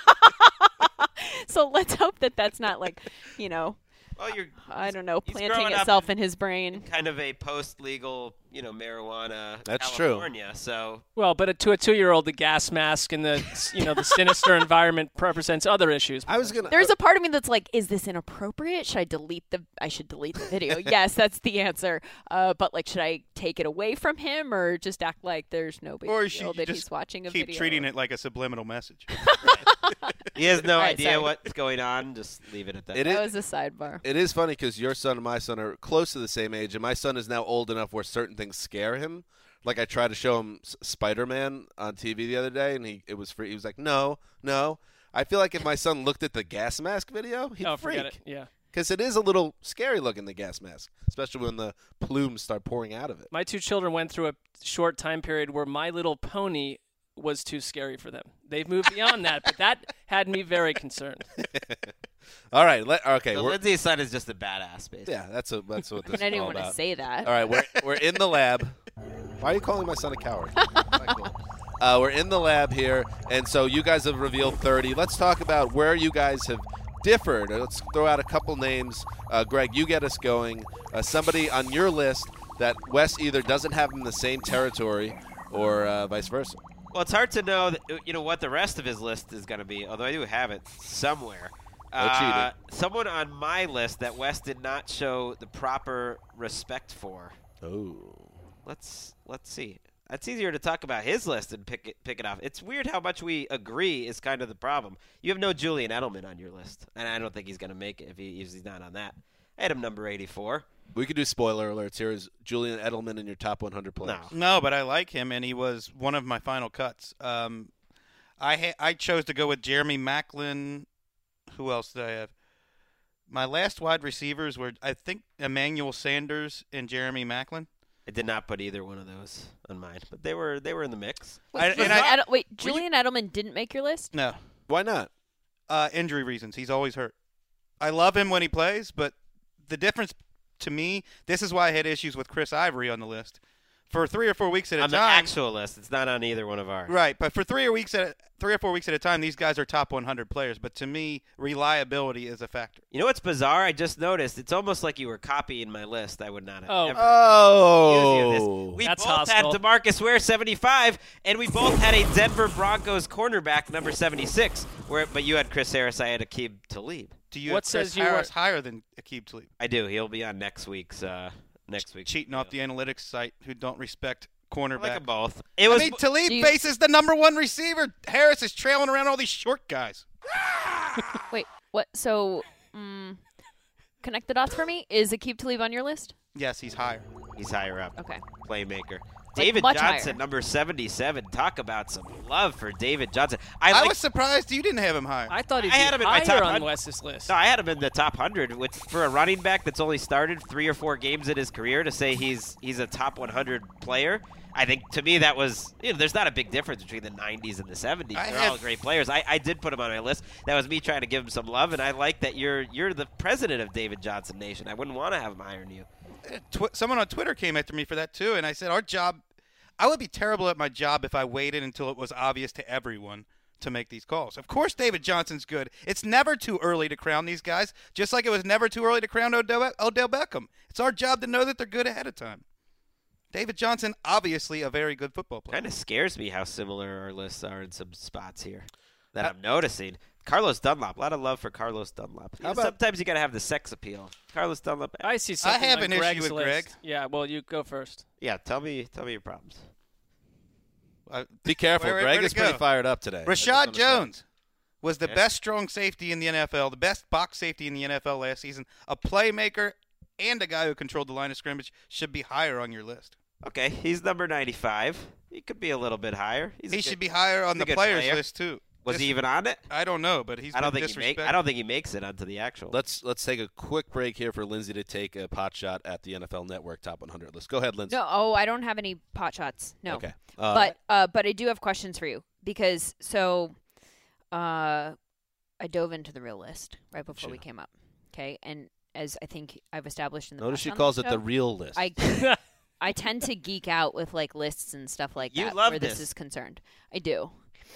So let's hope that that's not like, you know, Well, you're I don't know, he's planting growing up itself in his brain. kind of a post-legal, marijuana That's true. California. So Well, but to a 2-year-old, the gas mask and the the sinister environment represents other issues. I was gonna. There's a part of me that's like, is this inappropriate? Should I delete I should delete the video. Yes, that's the answer. But like, should I take it away from him or just act like there's no big Or deal should you that just he's watching a keep video? treating it like a subliminal message. he has no All right, idea sorry. what's going on. Just leave it at that. It That is. was a sidebar. It is funny because your son and my son are close to the same age, and my son is now old enough where certain things scare him. Like I tried to show him Spider-Man on TV the other day, and it was free. He was like, "No." I feel like if my son looked at the gas mask video, he'd Oh, freak. forget it. Yeah. Because it is a little scary looking, the gas mask, especially when the plumes start pouring out of it. My 2 children went through a short time period where My Little Pony was too scary for them. They've moved beyond that, but that had me very concerned. All right, okay. So we're, Lindsay's son is just a badass, basically. yeah, that's what this I is didn't even all want to about. say that. All right, we're in the lab. Why are you calling my son a coward? Not cool. We're in the lab here, and so you guys have revealed 30. Let's talk about where you guys have differed. Let's throw out a couple names. Greg, you get us going. Somebody on your list that Wes either doesn't have in the same territory or vice versa. Well, it's hard to know, what the rest of his list is going to be, although I do have it somewhere. No cheating. Someone on my list that Wes did not show the proper respect for. Oh. Let's see. It's easier to talk about his list and pick it off. It's weird how much we agree is kind of the problem. You have no Julian Edelman on your list, and I don't think he's going to make it if he's not on that. I had him number 84. We could do spoiler alerts. Here is Julian Edelman in your top 100 players. No, but I like him, and he was one of my final cuts. I chose to go with Jeremy Maclin. Who else did I have? My last wide receivers were, I think, Emmanuel Sanders and Jeremy Maclin. I did not put either one of those on mine, but they were in the mix. Wait, Julian Edelman didn't make your list? No. Why not? Injury reasons. He's always hurt. I love him when he plays, but the difference to me, this is why I had issues with Chris Ivory on the list. For 3 or 4 weeks at a On the time. actual list, it's not on either one of ours. Right, but for 3 or 4 weeks at a time, these guys are top 100 players. But to me, reliability is a factor. You know what's bizarre? I just noticed it's almost like you were copying my list. I would not have ever. Oh. We That's both hostile. had DeMarcus Ware 75, and we both had a Denver Broncos cornerback number 76. But you had Chris Harris. I had Aqib Talib. Do you What have Chris says you were- Harris higher than Aqib Talib? I do. He'll be on next week's. Cheating off the analytics site who don't respect I cornerback. like them both. It was. Talib Do you- faces the number 1 receiver. Harris is trailing around all these short guys. Wait, what? So, connect the dots for me. Is Aqib Talib on your list? Yes, he's higher. He's higher up. Okay. Playmaker. David much Johnson, higher. number 77. Talk about some love for David Johnson. I I like. was surprised you didn't have him higher. I thought he'd I had be him in my higher top on 100. Wes's list. No, I had him in the top 100. For a running back that's only started 3 or 4 games in his career, to say he's a top 100 player, I think to me that was, there's not a big difference between the 90s and the 70s. They're all great players. I did put him on my list. That was me trying to give him some love, and I like that you're the president of David Johnson Nation. I wouldn't want to have him higher than you. Someone on Twitter came after me for that too, and I said our job. I would be terrible at my job if I waited until it was obvious to everyone to make these calls. Of course, David Johnson's good. It's never too early to crown these guys, just like it was never too early to crown Odell Beckham. It's our job to know that they're good ahead of time. David Johnson, obviously a very good football player. Kind of scares me how similar our lists are in some spots here that I'm noticing. Carlos Dunlap, a lot of love for Carlos Dunlap. Sometimes you got to have the sex appeal. Carlos Dunlap. I see something have on an issue Greg's with list. Greg. Yeah, well, you go first. Yeah, tell me your problems. Be careful. Where- Greg where'd is it go? pretty fired up today. I just Rashad wanna say. Jones was the Yeah. best strong safety in the NFL, the best box safety in the NFL last season, a playmaker, and a guy who controlled the line of scrimmage. Should be higher on your list. Okay, he's number 95. He could be a little bit higher. He should be higher on he's a the good players player. list too. Was he even on it? I don't know, but he's I don't been think I don't think he makes it onto the actual. Let's take a quick break here for Lindsay to take a pot shot at the NFL Network Top 100 list. Go ahead, Lindsay. No, I don't have any pot shots. No. Okay. But I do have questions for you because I dove into the real list right before we came up. Okay, and as I think I've established in the Notice past she on calls the it show, the real list. I tend to geek out with like lists and stuff like You that love where this is concerned. I do.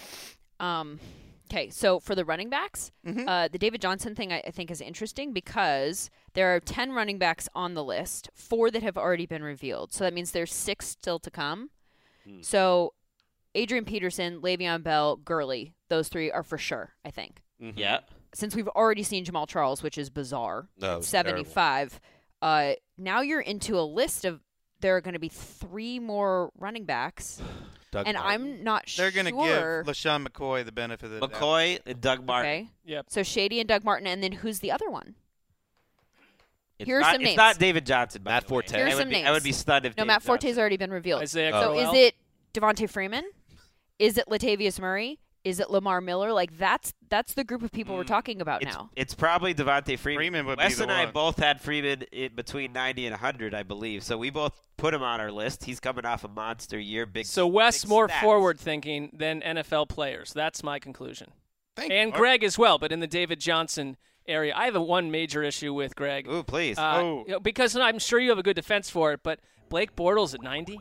Okay, so for the running backs, the David Johnson thing I think is interesting because there are 10 running backs on the list, 4 that have already been revealed. So that means there's 6 still to come. So Adrian Peterson, Le'Veon Bell, Gurley, those 3 are for sure, I think. Yeah. Since we've already seen Jamal Charles, which is bizarre, No, 75. Now you're into a list of there are going to be 3 more running backs, Doug and Martin. I'm not They're sure. going to give LaShawn McCoy the benefit of the doubt. McCoy and Doug Martin. Okay. Yep. So Shady and Doug Martin, and then who's the other one? It's Here's not, some it's names. not David Johnson. By Matt the way. Forte. Here's I would some be, names. I would be stunned if No, David Matt Forte's Johnson. already been revealed. Isaiah So Crowell. is it Devontae Freeman? Is it Latavius Murray? Is it Lamar Miller? Like that's the group of people we're talking about now. It's probably Devontae Freeman. Freeman would Wes be the and I one. both had Freeman in between 90 and 100, I believe. So we both put him on our list. He's coming off a monster year. So Wes big more stats. forward thinking than NFL players. That's my conclusion. Thank And you. Greg as well, but in the David Johnson area, I have one major issue with Greg. Ooh, please. You know, because I'm sure you have a good defense for it, but Blake Bortles at 90?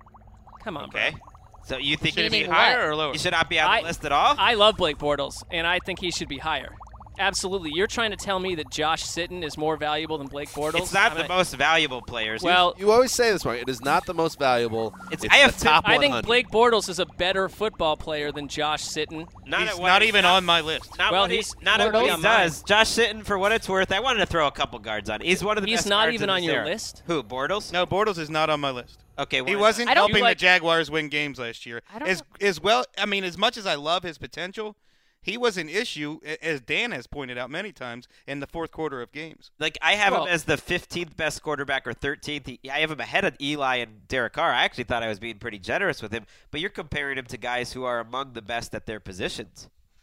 Come on, okay. bro. So you think he Meaning should be what? Higher or lower? He should not be on the list at all? I love Blake Bortles, and I think he should be higher. Absolutely. You're trying to tell me that Josh Sitton is more valuable than Blake Bortles? It's not I'm the most valuable players. Well, You always say this, Mark. It is not the most valuable. It's I have the top I 100. think Blake Bortles is a better football player than Josh Sitton. He's not even on my list. Not Well, what he, he's not already what he on mine. does. Josh Sitton, for what it's worth, I wanted to throw a couple guards on. He's one of the He's best not guards even in on this your era. list? Who, Bortles? No, Bortles is not on my list. Okay, He why wasn't I don't- helping You like- the Jaguars win games last year. I don't As well, I mean, as much as I love his potential, he was an issue, as Dan has pointed out many times, in the fourth quarter of games. Like, I have Well- him as the 15th best quarterback or 13th. I have him ahead of Eli and Derek Carr. I actually thought I was being pretty generous with him, but you're comparing him to guys who are among the best at their positions.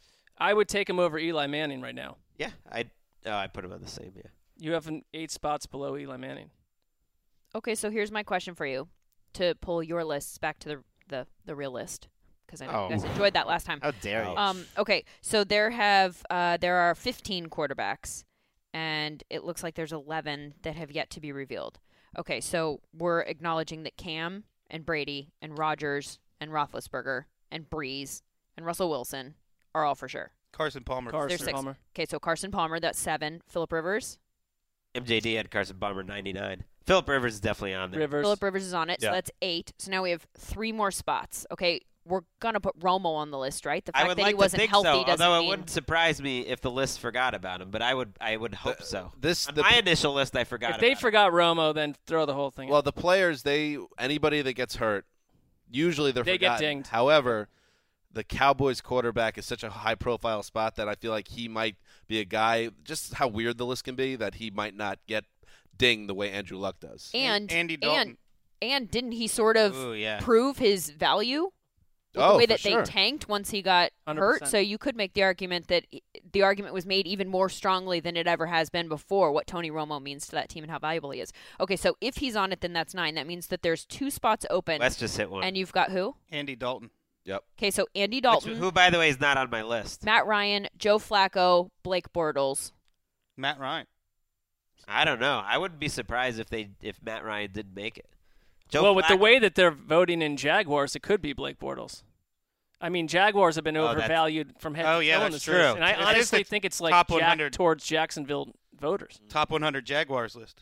I would take him over Eli Manning right now. Yeah, I put him on the same, yeah. You have him 8 spots below Eli Manning. Okay, so here's my question for you to pull your lists back to the real list because I know you guys enjoyed that last time. How dare you? Okay, so there are 15 quarterbacks, and it looks like there's 11 that have yet to be revealed. Okay, so we're acknowledging that Cam and Brady and Rodgers and Roethlisberger and Breeze and Russell Wilson are all for sure. Carson Palmer. There's Carson 6. Palmer. Okay, so Carson Palmer, that's 7. Phillip Rivers. MJD had Carson Palmer 99. Phillip Rivers is definitely on there. Rivers. Phillip Rivers is on it, so Yeah. that's 8. So now we have 3 more spots. Okay, we're gonna put Romo on the list, right? The fact I would that like he wasn't to think healthy so, doesn't although it mean wouldn't surprise me if the list forgot about him, but I would hope so. this- On the- my initial list, I forgot If they about forgot Romo, then throw the whole thing Well, out. the players, anybody that gets hurt, usually they're They get forgotten. dinged. However, the Cowboys quarterback is such a high-profile spot that I feel like he might be a guy, just how weird the list can be, that he might not get dinged the way Andrew Luck does. and Andy Dalton. and didn't he sort of Ooh, yeah. prove his value? With Oh, the way for that sure. they tanked once he got 100%. hurt. So you could make the argument that the argument was made even more strongly than it ever has been before, what Tony Romo means to that team and how valuable he is. Okay, so if he's on it, then that's 9. That means that there's 2 spots open. Wes just hit one. And you've got who? Andy Dalton. Yep. Okay, so Andy Which- Dalton, who, by the way, is not on my list. Matt Ryan, Joe Flacco, Blake Bortles. Matt Ryan. I don't know. I wouldn't be surprised if Matt Ryan didn't make it. Joe Well, with the Flacco- way that they're voting in Jaguars, it could be Blake Bortles. I mean, Jaguars have been Oh, that's- overvalued from head Oh, to yeah, toe in that's this race, true. and I It is honestly the think it's like top Jack 100. towards Jacksonville voters. Top 100 Jaguars list.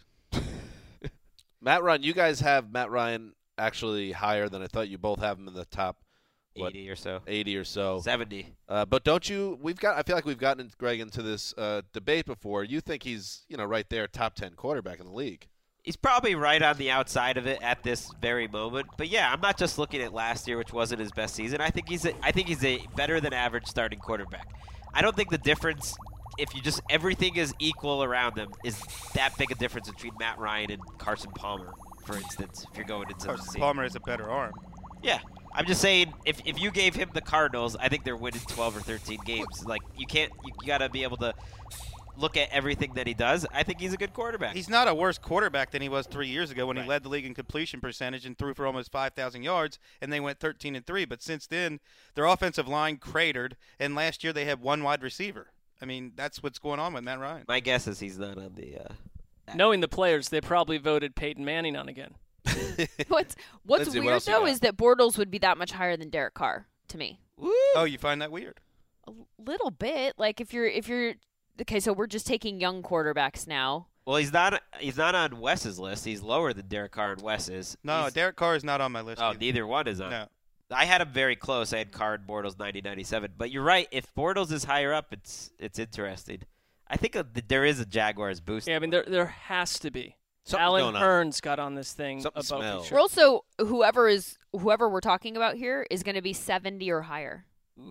Matt Ryan, you guys have Matt Ryan actually higher than I thought. You both have him in the top 80 or so. 80 or so. 70. But don't you? I feel like we've gotten Greg into this debate before. You think he's right there, top 10 quarterback in the league? He's probably right on the outside of it at this very moment. But yeah, I'm not just looking at last year, which wasn't his best season. I think he's a better than average starting quarterback. I don't think the difference, if you just everything is equal around them, is that big a difference between Matt Ryan and Carson Palmer, for instance. If you're going into the Carson season. Palmer has a better arm. Yeah, I'm just saying, if you gave him the Cardinals, I think they're winning 12 or 13 games. Like, you got to be able to look at everything that he does. I think he's a good quarterback. He's not a worse quarterback than he was 3 years ago when Right. he led the league in completion percentage and threw for almost 5,000 yards, and they went 13-3. But since then, their offensive line cratered, and last year they had one wide receiver. I mean, that's what's going on with Matt Ryan. My guess is he's not on the. Knowing the players, they probably voted Peyton Manning on again. What's Lindsay, what weird else you though got? is that Bortles would be that much higher than Derek Carr to me. Oh, you find that weird? A little bit. Like if you're okay, so we're just taking young quarterbacks now. Well, he's not on Wes's list. He's lower than Derek Carr and Wes's. No, He's- Derek Carr is not on my list. Oh, either. neither one is on. No. I had him very close. I had Carr and Bortles 90-97. But you're right. If Bortles is higher up, it's interesting. I think there is a Jaguars boost. Yeah, I mean there has to be. Something's Alan going on. Hearns got on this thing Something above me, smells. sure. We're also whoever we're talking about here is going to be 70 or higher,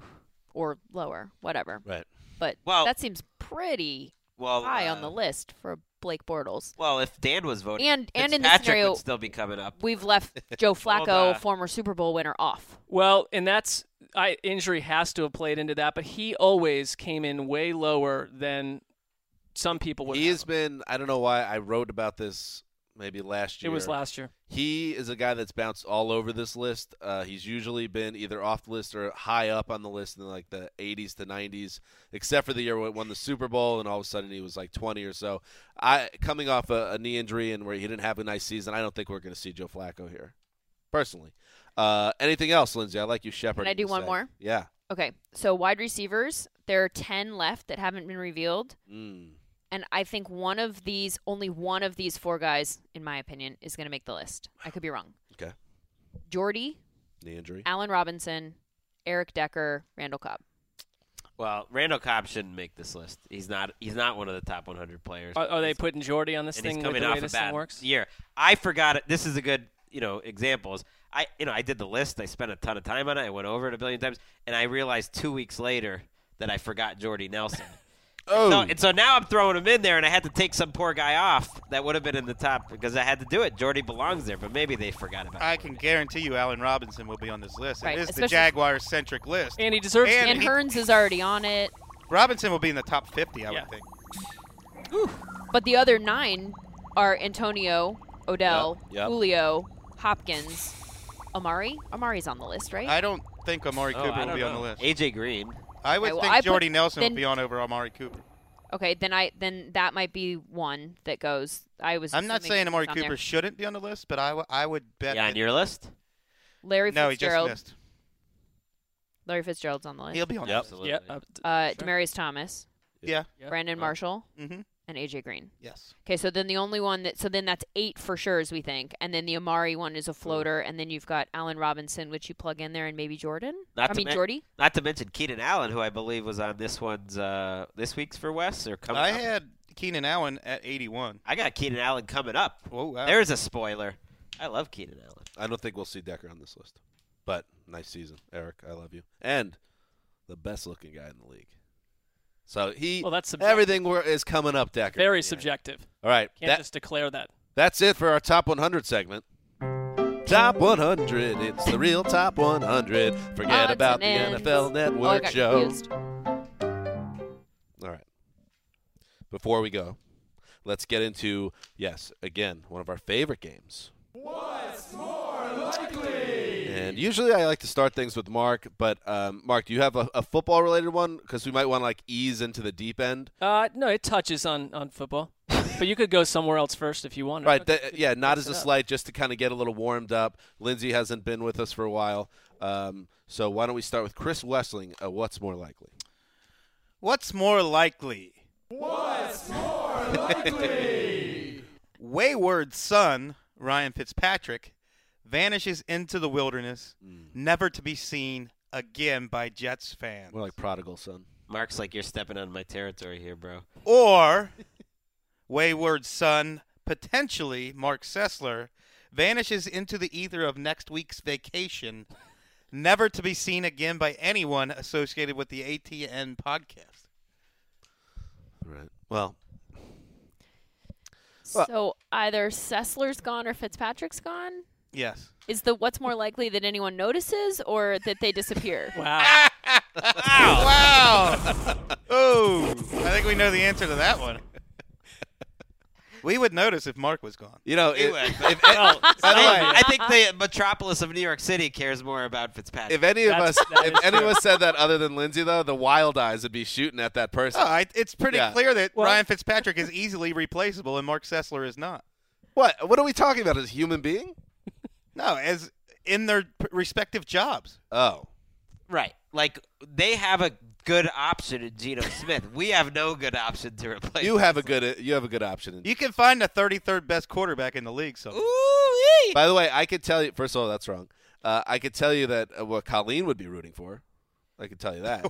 or lower, whatever. Right. But Well- that seems pretty high on the list for Blake Bortles. Well, if Dan was voting, And in this Fitzpatrick scenario, would still be coming up. we've left Joe Flacco, Hold, former Super Bowl winner, off. Well, and injury has to have played into that, but he always came in way lower than some people would. He have has him. been. I don't know why I wrote about this maybe last year. It was last year. He is a guy that's bounced all over this list. He's usually been either off the list or high up on the list in like the 80s to 90s, except for the year where he won the Super Bowl, and all of a sudden he was like 20 or so. Coming off a knee injury and where he didn't have a nice season, I don't think we're going to see Joe Flacco here, personally. Anything else, Lindsay? I like you shepherding. Can I do this one thing. more? Yeah. Okay, so wide receivers, there are 10 left that haven't been revealed. And I think only one of these four guys, in my opinion, is going to make the list. I could be wrong. Okay. Jordy, Knee injury. Allen Robinson, Eric Decker, Randall Cobb. Well, Randall Cobb shouldn't make this list. He's not one of the top 100 players. Are they putting Jordy on this and thing he's with coming the off way a this bad thing works? year. I forgot it. This is a good, example. I did the list. I spent a ton of time on it. I went over it a billion times, and I realized 2 weeks later that I forgot Jordy Nelson. Oh. So now I'm throwing him in there, and I had to take some poor guy off that would have been in the top because I had to do it. Jordy belongs there, but maybe they forgot about I Jordy. can guarantee you Allen Robinson will be on this list. Right, It is the especially- Jaguars-centric list. And he deserves And And he- Hearns is already on it. Robinson will be in the top 50, I Yeah. would think. But the other 9 are Antonio, Odell, Yep. Julio, Hopkins, Amari. Amari's on the list, right? I don't think Amari Oh, Cooper I will don't be on the know. list. AJ Green. I would Okay, well, think I put- Jordy Nelson then- would be on over Amari Cooper. Okay, then that might be one that goes. I was. I'm not assuming saying Amari he's on Cooper there. shouldn't be on the list, but I would bet. Yeah, on that- your list? Larry no, he just Fitzgerald. missed. Larry Fitzgerald's on the list. He'll be on Yep. the list. Yeah. Sure. Demarius Thomas, Yeah. Yeah. Brandon Marshall, Mm-hmm. and AJ Green. Yes. Okay, so then the only one then that's 8 for sure, as we think, and then the Amari one is a floater, and then you've got Allen Robinson, which you plug in there, and maybe Jordan. Jordy. Not to mention Keenan Allen, who I believe was on this week's for Wes or coming I up. had Keenan Allen at 81. I got Keenan Allen coming up. Oh, wow. There's a spoiler. I love Keenan Allen. I don't think we'll see Decker on this list. But nice season, Eric. I love you. And the best-looking guy in the league. So Well, that's subjective. everything is coming up, Decker. Very Yeah. subjective. All right. Can't just declare that. That's it for our Top 100 segment. Top 100. It's the real Top 100. Forget Odds about the and ends. NFL Oh, I Network got show. confused. All right. Before we go, let's get into, yes, again, one of our favorite games. What's more likely? And usually I like to start things with Mark, but Mark, do you have a football-related one? Because we might want to ease into the deep end. No, it touches on football. But you could go somewhere else first if you want. Right. Okay. Yeah, not Mix as a it up. slight, just to kind of get a little warmed up. Lindsay hasn't been with us for a while. So why don't we start with Chris Wessling? What's more likely? What's more likely? What's more likely? Wayward son, Ryan Fitzpatrick, vanishes into the wilderness, never to be seen again by Jets fans. More like prodigal son. Mark's like, you're stepping on my territory here, bro. Or wayward son, potentially Mark Sessler, vanishes into the ether of next week's vacation, never to be seen again by anyone associated with the ATN podcast. Right. Well, So either Sessler's gone or Fitzpatrick's gone. Yes. Is the what's more likely that anyone notices or that they disappear? Wow. Wow. Oh, I think we know the answer to that one. We would notice if Mark was gone. You know, He would. by the way, I think the metropolis of New York City cares more about Fitzpatrick. if any of That's- us, that if is any of true. us said that other than Lindsay, though, the wild eyes would be shooting at that person. It's pretty Yeah. clear that Well- Ryan Fitzpatrick is easily replaceable and Mark Sessler is not. What are we talking about? As a human being? No, as in their respective jobs. Oh, Right. Like, they have a good option in Geno Smith. We have no good option to replace you him. have a good option. You can find the 33rd best quarterback in the league somewhere. Ooh-wee. By the way, I could tell you. First of all, that's wrong. I could tell you that what Colleen would be rooting for. I could tell you that.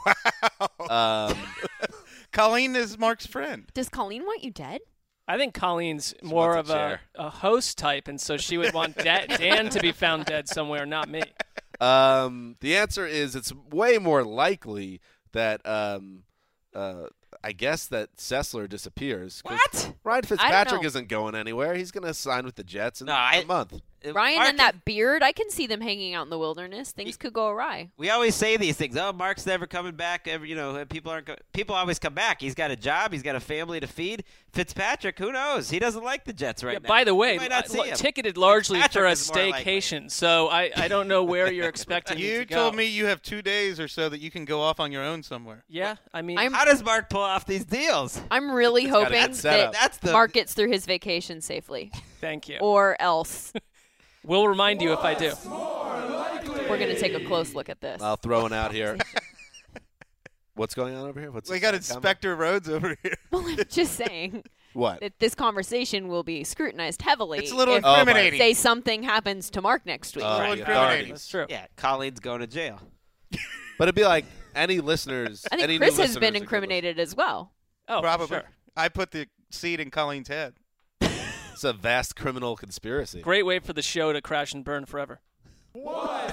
Colleen is Mark's friend. Does Colleen want you dead? I think Colleen's more wants of a chair. a host type, and so she would want Dan to be found dead somewhere, not me. The answer is it's way more likely that I guess that Sessler disappears. 'Cause What? Ryan Fitzpatrick know. isn't going anywhere. He's going to sign with the Jets in No, a month. Ryan Mark and that beard, I can see them hanging out in the wilderness. Things could go awry. We always say these things. Oh, Mark's never coming back. People always come back. He's got a job. He's got a family to feed. Fitzpatrick, who knows? He doesn't like the Jets right Yeah, now. by the way, You might not see him. ticketed largely for a Fitzpatrick is more likely. staycation, so I don't know where you're expecting me You to go. told me you have 2 days or so that you can go off on your own somewhere. Yeah, I mean, How does Mark pull off these deals? I'm really got a hoping good setup. that That's the Mark gets through his vacation safely, thank you. or else We'll remind you if I do. we're going to take a close look at this. I'll throw one out here. What's going on over here? What's We this got guy Inspector Rhodes over here. Well, I'm just saying coming? What? that this conversation will be scrutinized heavily. It's a little if, incriminating. say something happens to Mark next week. Oh, little the incriminating. authorities. That's true. Yeah, Colleen's going to jail. But it'd be like any listeners. I think any new Chris has listeners been that could incriminated as well. Oh, Probably. sure. I put the seed in Colleen's head. listen. It's a vast criminal conspiracy. Great way for the show to crash and burn forever. All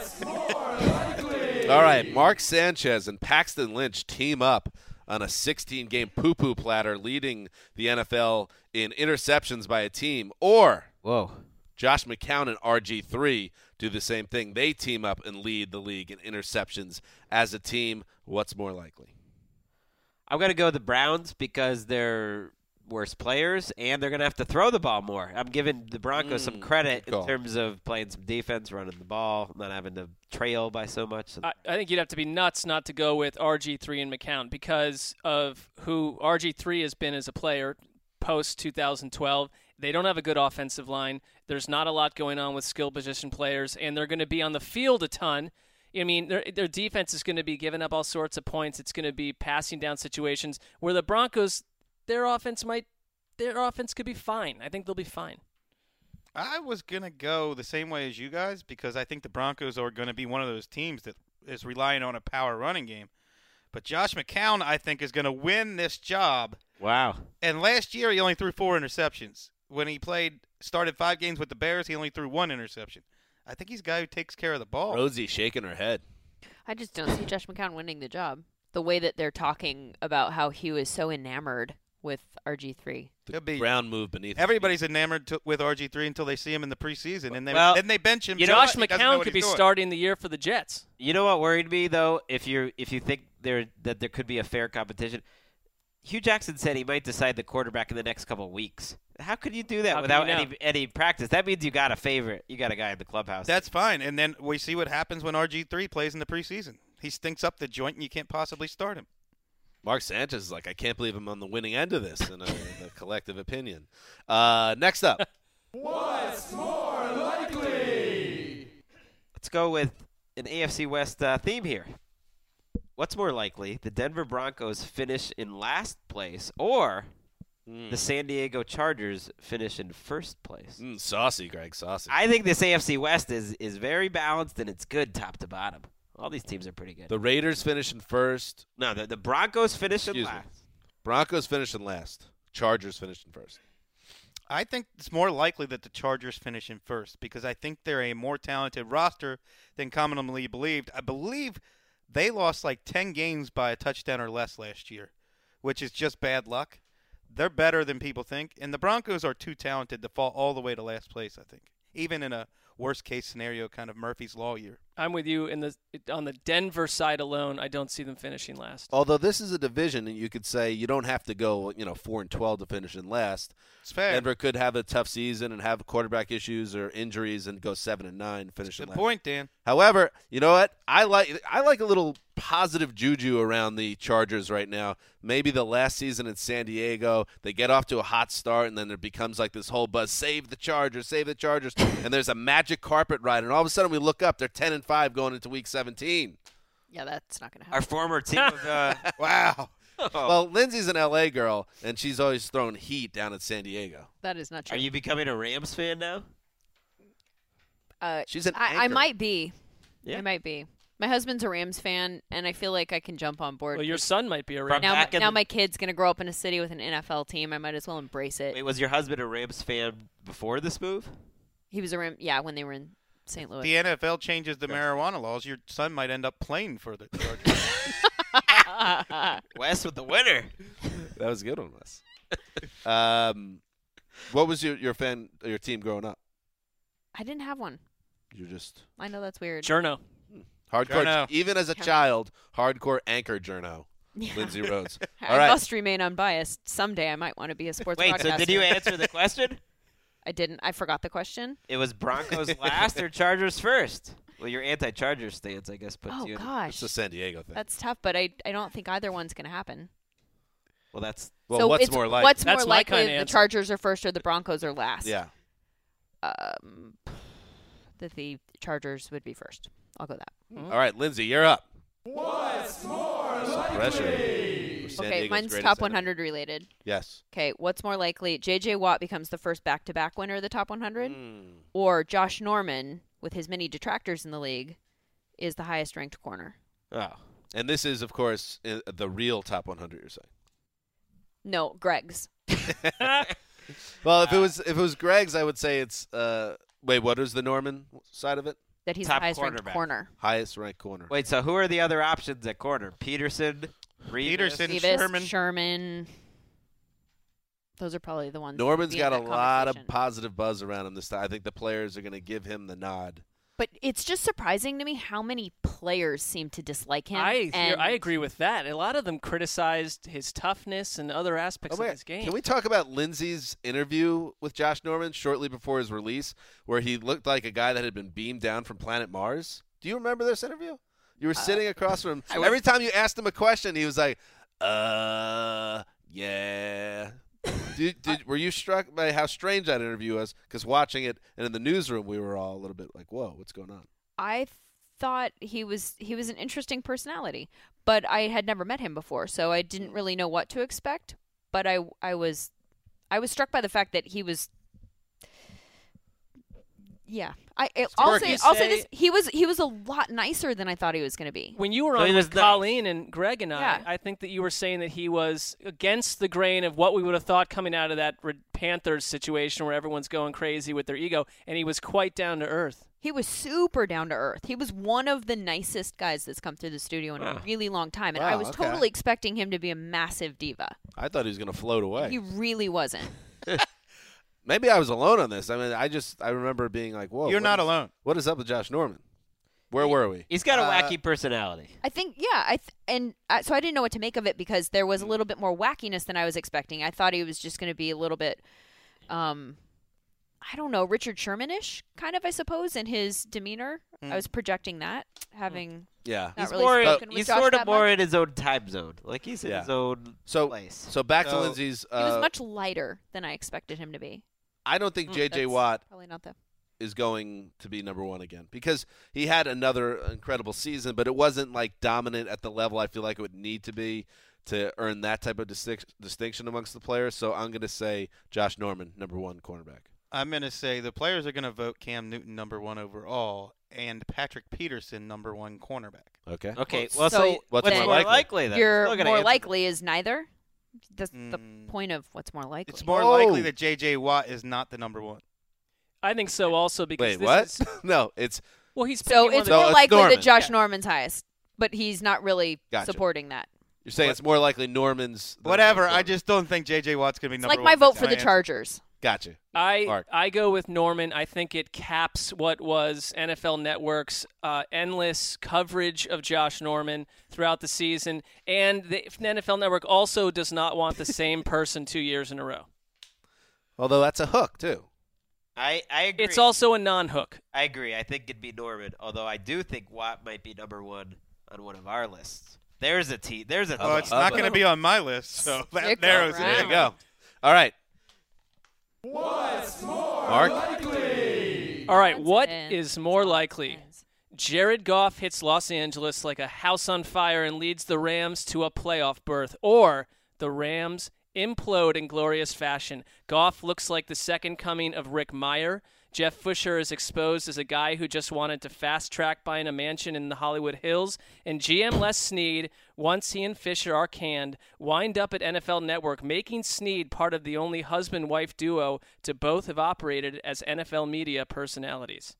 right, Mark Sanchez and Paxton Lynch team up on a 16-game poo-poo platter, leading the NFL in interceptions by a team. Or Whoa. Josh McCown and RG3 do the same thing. They team up and lead the league in interceptions as a team. What's more likely? I'm going to go the Browns because they're worse players, and they're going to have to throw the ball more. I'm giving the Broncos some credit good call. in terms of playing some defense, running the ball, not having to trail by so much. I think you'd have to be nuts not to go with RG3 and McCown because of who RG3 has been as a player post 2012. They don't have a good offensive line. There's not a lot going on with skill position players, and they're going to be on the field a ton. I mean, their defense is going to be giving up all sorts of points. It's going to be passing down situations where the Broncos, their offense could be fine. I think they'll be fine. I was going to go the same way as you guys because I think the Broncos are going to be one of those teams that is relying on a power running game. But Josh McCown, I think, is going to win this job. Wow. And last year, he only threw 4 interceptions. When he started 5 games with the Bears, he only threw 1 interception. I think he's a guy who takes care of the ball. Rosie shaking her head. I just don't see Josh McCown winning the job. The way that they're talking about how he was so enamored with RG3. He'll be- Ground move beneath. his Everybody's enamored with RG3 until they see him in the preseason, and Well, then they bench him. Josh because he doesn't know McCown what could he's be doing. starting the year for the Jets. You know what worried me though? If you think that there could be a fair competition, Hugh Jackson said he might decide the quarterback in the next couple of weeks. How could you do that How without can you know? any practice? That means you got a favorite. You got a guy in the clubhouse. That's fine, and then we see what happens when RG3 plays in the preseason. He stinks up the joint, and you can't possibly start him. Mark Sanchez is like, I can't believe I'm on the winning end of this in a collective opinion. Next up. Let's go with an AFC West theme here. What's more likely, the Denver Broncos finish in last place or the San Diego Chargers finish in first place? Saucy, Greg, saucy. I think this AFC West is very balanced and it's good top to bottom. All these teams are pretty good. The Raiders finish in first. No, the Broncos finish in Excuse me. last. Broncos finish in last. Chargers finished in first. I think it's more likely that the Chargers finish in first because I think they're a more talented roster than commonly believed. I believe they lost like 10 games by a touchdown or less last year, which is just bad luck. They're better than people think, and the Broncos are too talented to fall all the way to last place, I think, even in a worst case scenario kind of Murphy's Law year. I'm with you on the Denver side alone. I don't see them finishing last. Although this is a division, and you could say you don't have to go 4-12 to finish in last. It's fair. Denver could have a tough season and have quarterback issues or injuries and go 7-9, finish in Good last. point, Dan. However, you know what? I like a little positive juju around the Chargers right now. Maybe the last season in San Diego, they get off to a hot start, and then it becomes like this whole buzz: save the Chargers, and there's a magic carpet ride, and all of a sudden we look up, they're 10-5 going into Week 17. Yeah, that's not going to happen. Our former team of Wow. Well, Lindsay's an LA girl, and she's always thrown heat down at San Diego. That is not true. Are you becoming a Rams fan now? She's an I anchor. might be. Yeah. I might be. My husband's a Rams fan, and I feel like I can jump on board. Well, your son might be a Rams. now, back in now the- my kid's going to grow up in a city with an NFL team. I might as well embrace it. Wait, was your husband a Rams fan before this move? He was a Ram. Yeah, when they were in St. Louis. The NFL changes the marijuana laws. Your son might end up playing for the Chargers. Wes with the winner. That was a good one, Wes. What was your team growing up? I didn't have one. You're just I know that's weird. Journo. hardcore. Journo. Even as a child, hardcore anchor journo. Lindsay Rhodes. I All right. must remain unbiased. Someday I might want to be a sports Wait, broadcaster. so did you answer the question? I didn't. I forgot the question. It was Broncos last or Chargers first? Well, your anti-Chargers stance, I guess, puts Oh, you in. gosh. It's a San Diego thing. That's tough, but I don't think either one's going to happen. Well, that's Well, so what's it's, more likely? What's That's more my likely, kinda the answer. Chargers are first or the Broncos are last? Yeah. That the Chargers would be first. I'll go that. All right, Lindsay, you're up. What's more likely? Okay, mine's top 100 related. Yes. Okay, what's more likely? J.J. Watt becomes the first back-to-back winner of the top 100? Hmm. Or Josh Norman, with his many detractors in the league, is the highest-ranked corner? oh. And this is, of course, the real top 100. You're saying. No, Greg's. Well, if it was Greg's, I would say it's. Wait, what is the Norman side of it? That he's Top the highest-ranked cornerback. corner. Highest ranked corner. Wait, so who are the other options at corner? Peterson, Revis? Peterson. Davis, Sherman. Those are probably the ones. Norman's to be in got a that lot of conversation. positive buzz around him this time. I think the players are going to give him the nod. But it's just surprising to me how many players seem to dislike him. I and agree with that. A lot of them criticized his toughness and other aspects of his game. Can we talk about Lindsay's interview with Josh Norman shortly before his release, where he looked like a guy that had been beamed down from planet Mars? Do you remember this interview? You were sitting across from him. Every time you asked him a question, he was like, yeah. Were you struck by how strange that interview was? Because watching it and in the newsroom, we were all a little bit like, whoa, what's going on? I thought he was an interesting personality, but I had never met him before, so I didn't really know what to expect. But I was struck by the fact that he was. Yeah, I'll say this: he was a lot nicer than I thought he was going to be. When you were So he on was with nice. Colleen and Greg and Yeah. I think that you were saying that he was against the grain of what we would have thought coming out of that Panthers situation where everyone's going crazy with their ego, and he was quite down to earth. He was super down to earth. He was one of the nicest guys that's come through the studio in a really long time, and I Wow, was okay. totally expecting him to be a massive diva. I thought he was going to float away. He really wasn't. Maybe I was alone on this. I mean, I remember being like, whoa. You're what not is- alone. What is up with Josh Norman? Where were we? He's got a wacky personality. I think, yeah, so I didn't know what to make of it because there was a little bit more wackiness than I was expecting. I thought he was just going to be a little bit, I don't know, Richard Sherman-ish, kind of, I suppose, in his demeanor. I was projecting that, having Yeah. not He's really more. spoken with He's Josh sort of that more much. in his own time zone. Like he's in Yeah. his own So place. so back to So- Lindsay's. He was much lighter than I expected him to be. I don't think J.J. That's Watt Probably not the. is going to be number one again because he had another incredible season, but it wasn't like dominant at the level I feel like it would need to be to earn that type of distinction amongst the players. So I'm going to say Josh Norman, number one cornerback. I'm going to say the players are going to vote Cam Newton number one overall and Patrick Peterson number one cornerback. Okay. Okay. Well, So so what's what's more more likely? likely then? Your Still gotta more answer- likely is neither. That's the Mm. point of what's more likely. It's more Oh. likely that J.J. Watt is not the number one. I think so also because Wait, this what? is No, it's well he's So picking one it's of the- So more it's likely Norman. that Josh Yeah. Norman's highest, but he's not really Gotcha. supporting that. you're saying it's more likely Norman's. the Whatever. number one I just don't think J.J. Watt's going to be It's number like one. my vote That's for the my answer. Chargers. Gotcha. Mark. I go with Norman. I think it caps what was NFL Network's endless coverage of Josh Norman throughout the season. And the NFL Network also does not want the same person 2 years in a row. Although that's a hook, too. I agree. It's also a non-hook. I agree. I think it'd be Norman, although I do think Watt might be number one on one of our lists. There's a T. There's a. Well, it's not going to be on my list, so that Stick narrows it. around. There you go. All right. What's more Mark? likely? All right, That's what it. is more likely? Jared Goff hits Los Angeles like a house on fire and leads the Rams to a playoff berth, or the Rams implode in glorious fashion. Goff looks like the second coming of Rick Meyer. Jeff Fisher is exposed as a guy who just wanted to fast-track buying a mansion in the Hollywood Hills. And GM Les Snead, once he and Fisher are canned, wind up at NFL Network, making Snead part of the only husband-wife duo to both have operated as NFL media personalities.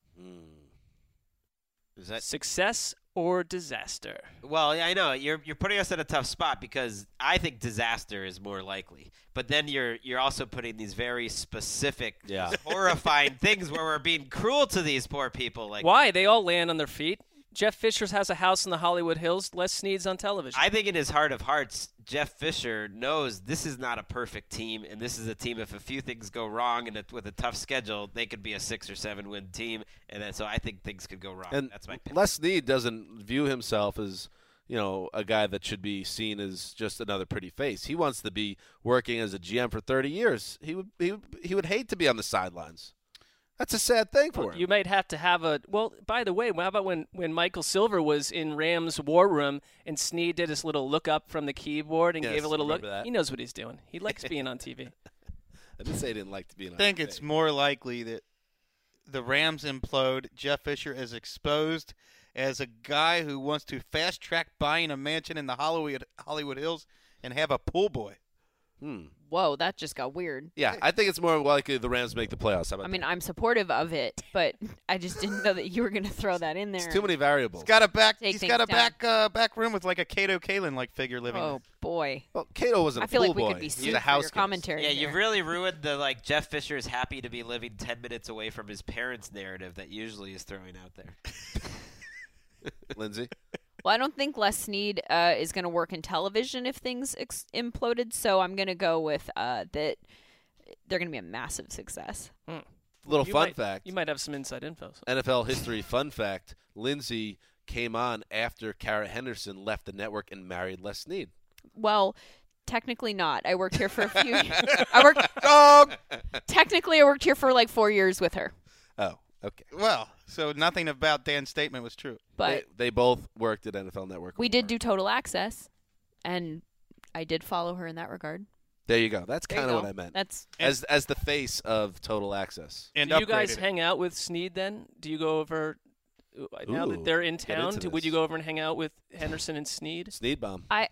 Is that Success or disaster? Well, I know you're putting us in a tough spot because I think disaster is more likely. But then you're also putting these very specific, horrifying things where we're being cruel to these poor people. Like Why? They all land on their feet. Jeff Fisher has a house in the Hollywood Hills. Les Snead's on television. I think in his heart of hearts, Jeff Fisher knows this is not a perfect team, and this is a team. If a few things go wrong and with a tough schedule, they could be a 6 or 7 win team. And then, so I think things could go wrong. And That's my pick. Les Snead doesn't view himself as, a guy that should be seen as just another pretty face. He wants to be working as a GM for 30 years. He would hate to be on the sidelines. That's a sad thing for him. You might have to have a – well, by the way, how about when Michael Silver was in Rams' war room and Snead did his little look up from the keyboard and Yes, gave a little look? remember that. He knows what he's doing. He likes being on TV. I didn't say he didn't like to be on I think TV. it's more likely that the Rams implode. Jeff Fisher is exposed as a guy who wants to fast-track buying a mansion in the Hollywood Hills and have a pool boy. Whoa, that just got weird. Yeah, I think it's more likely the Rams make the playoffs. How about I mean, that? I'm supportive of it, but I just didn't know that you were going to throw that in there. It's too many variables. He's got a Take He's got a things back room with like a Cato Kalin like figure living. Oh, boy. Well, Cato wasn't I a feel pool like we boy. could be He's sued a for house your guest. commentary. Yeah, there. you've really ruined the Jeff Fisher is happy to be living 10 minutes away from his parents' narrative that usually is throwing out there. Lindsay? Well, I don't think Les Snead is going to work in television if things imploded, so I'm going to go with that they're going to be a massive success. Little You fun might- fact. You might have some inside info. NFL history fun fact. Lindsay came on after Kara Henderson left the network and married Les Snead. Well, technically not. I worked here for a few Technically, I worked here for like 4 years with her. Oh, okay. Well, so nothing about Dan's statement was true. But They both worked at NFL Network. we did do Total Access, and I did follow her in that regard. There you go. That's There you kind of go. what I meant. That's As the face of Total Access. And Do you guys upgraded it. hang out with Snead then? Do you go over now that they're in get town? into Would you this. go over and hang out with Henderson and Snead? Snead bomb. I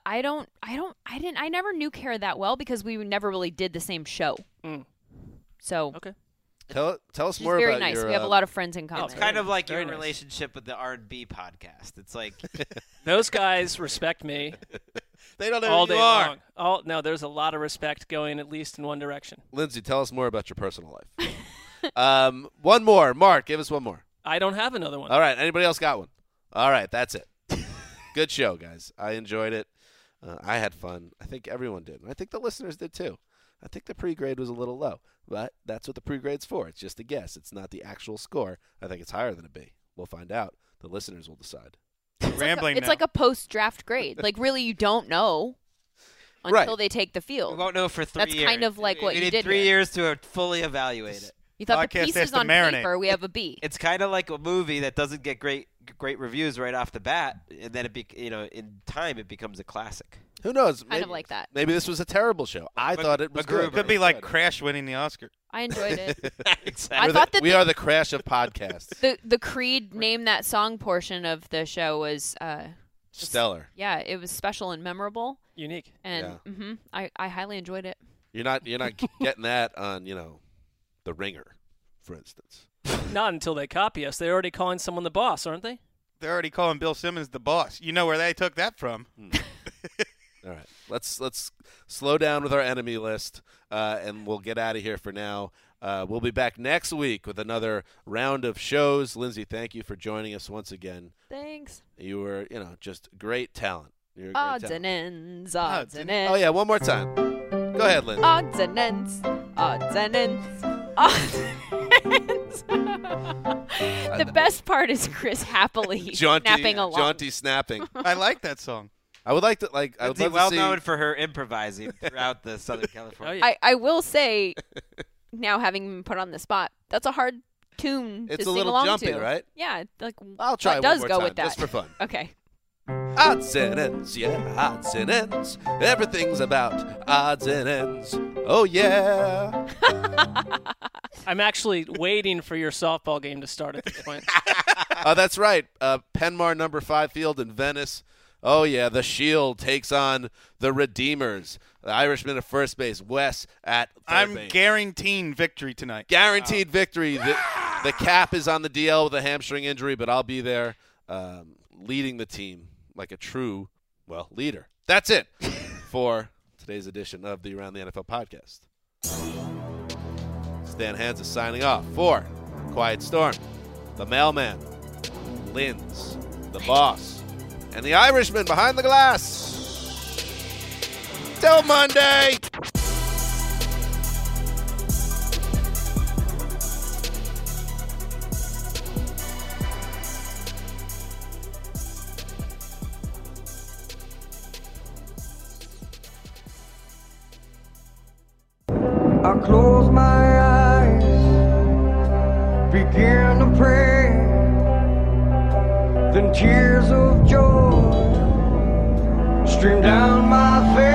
never knew Kara that well because we never really did the same show. Mm. So Okay. Tell us she's more very about nice. your. We have a lot of friends in common. It's kind of like Very your nice. relationship with the R&B podcast. It's like Those guys respect me They don't know all who day you are. long. No, there's a lot of respect going at least in one direction. Lindsay, tell us more about your personal life. One more. Mark, give us one more. I don't have another one. All right. Anybody else got one? All right. That's it. Good show, guys. I enjoyed it. I had fun. I think everyone did. And I think the listeners did too. I think the pre-grade was a little low, but that's what the pre-grade's for. It's just a guess. It's not the actual score. I think it's higher than a B. We'll find out. The listeners will decide. Rambling it's now. like a post-draft grade. Like really, you don't know until Right. they take the we field. won't know for 3 That's years. kind of like what we you need did 3 here. years to fully evaluate it. You thought the Podcast has pieces to on marinate. paper, we have a B. It's kind of like a movie that doesn't get great reviews right off the bat, and then in time it becomes a classic. Who knows? Kind of like that. Maybe this was a terrible show. I thought it was good. Could be like Crash winning the Oscar. I enjoyed it. Exactly. I thought that we are the crash of podcasts. the Creed name that song portion of the show was Stellar. yeah, it was special and memorable, Unique. and I highly enjoyed it. You're not getting that on The Ringer, for instance. Not until they copy us. They're already calling someone the boss, aren't they? They're already calling Bill Simmons the boss. You know where they took that from? All right. Let's slow down with our enemy list, and we'll get out of here for now. We'll be back next week with another round of shows. Lindsay, thank you for joining us once again. Thanks. You were, just great talent. You're a great Odds talent. and ends. Odds and ends. Oh, yeah, one more time. Go ahead, Lindsay. Odds and ends. Odds and ends. Odds and ends. The best part is Chris happily snapping along. Jaunty snapping. I like that song. I would like to I would Lindsay, love well to see. known for her improvising throughout the Southern California. Oh, yeah. I will say, now having been put on the spot, that's a hard tune It's to a sing little along jumpy, to. right? Yeah, like I'll try what one does more go time, with that? just for fun. Okay. Odds and ends, yeah, odds and ends. Everything's about odds and ends. Oh, yeah. I'm actually waiting for your softball game to start at this point. That's right. Penmar number 5 field in Venice. Oh, yeah, the Shield takes on the Redeemers. The Irishman at first base, Wes at third I'm base. guaranteeing victory tonight. Guaranteed victory. The Cap is on the DL with a hamstring injury, but I'll be there leading the team like a true, leader. That's it for today's edition of the Around the NFL podcast. Stan Hansa signing off for Quiet Storm, the Mailman, Linz, the Boss, and the Irishman behind the glass. Till Monday. I close my eyes, begin to pray, then tears of joy stream down my face.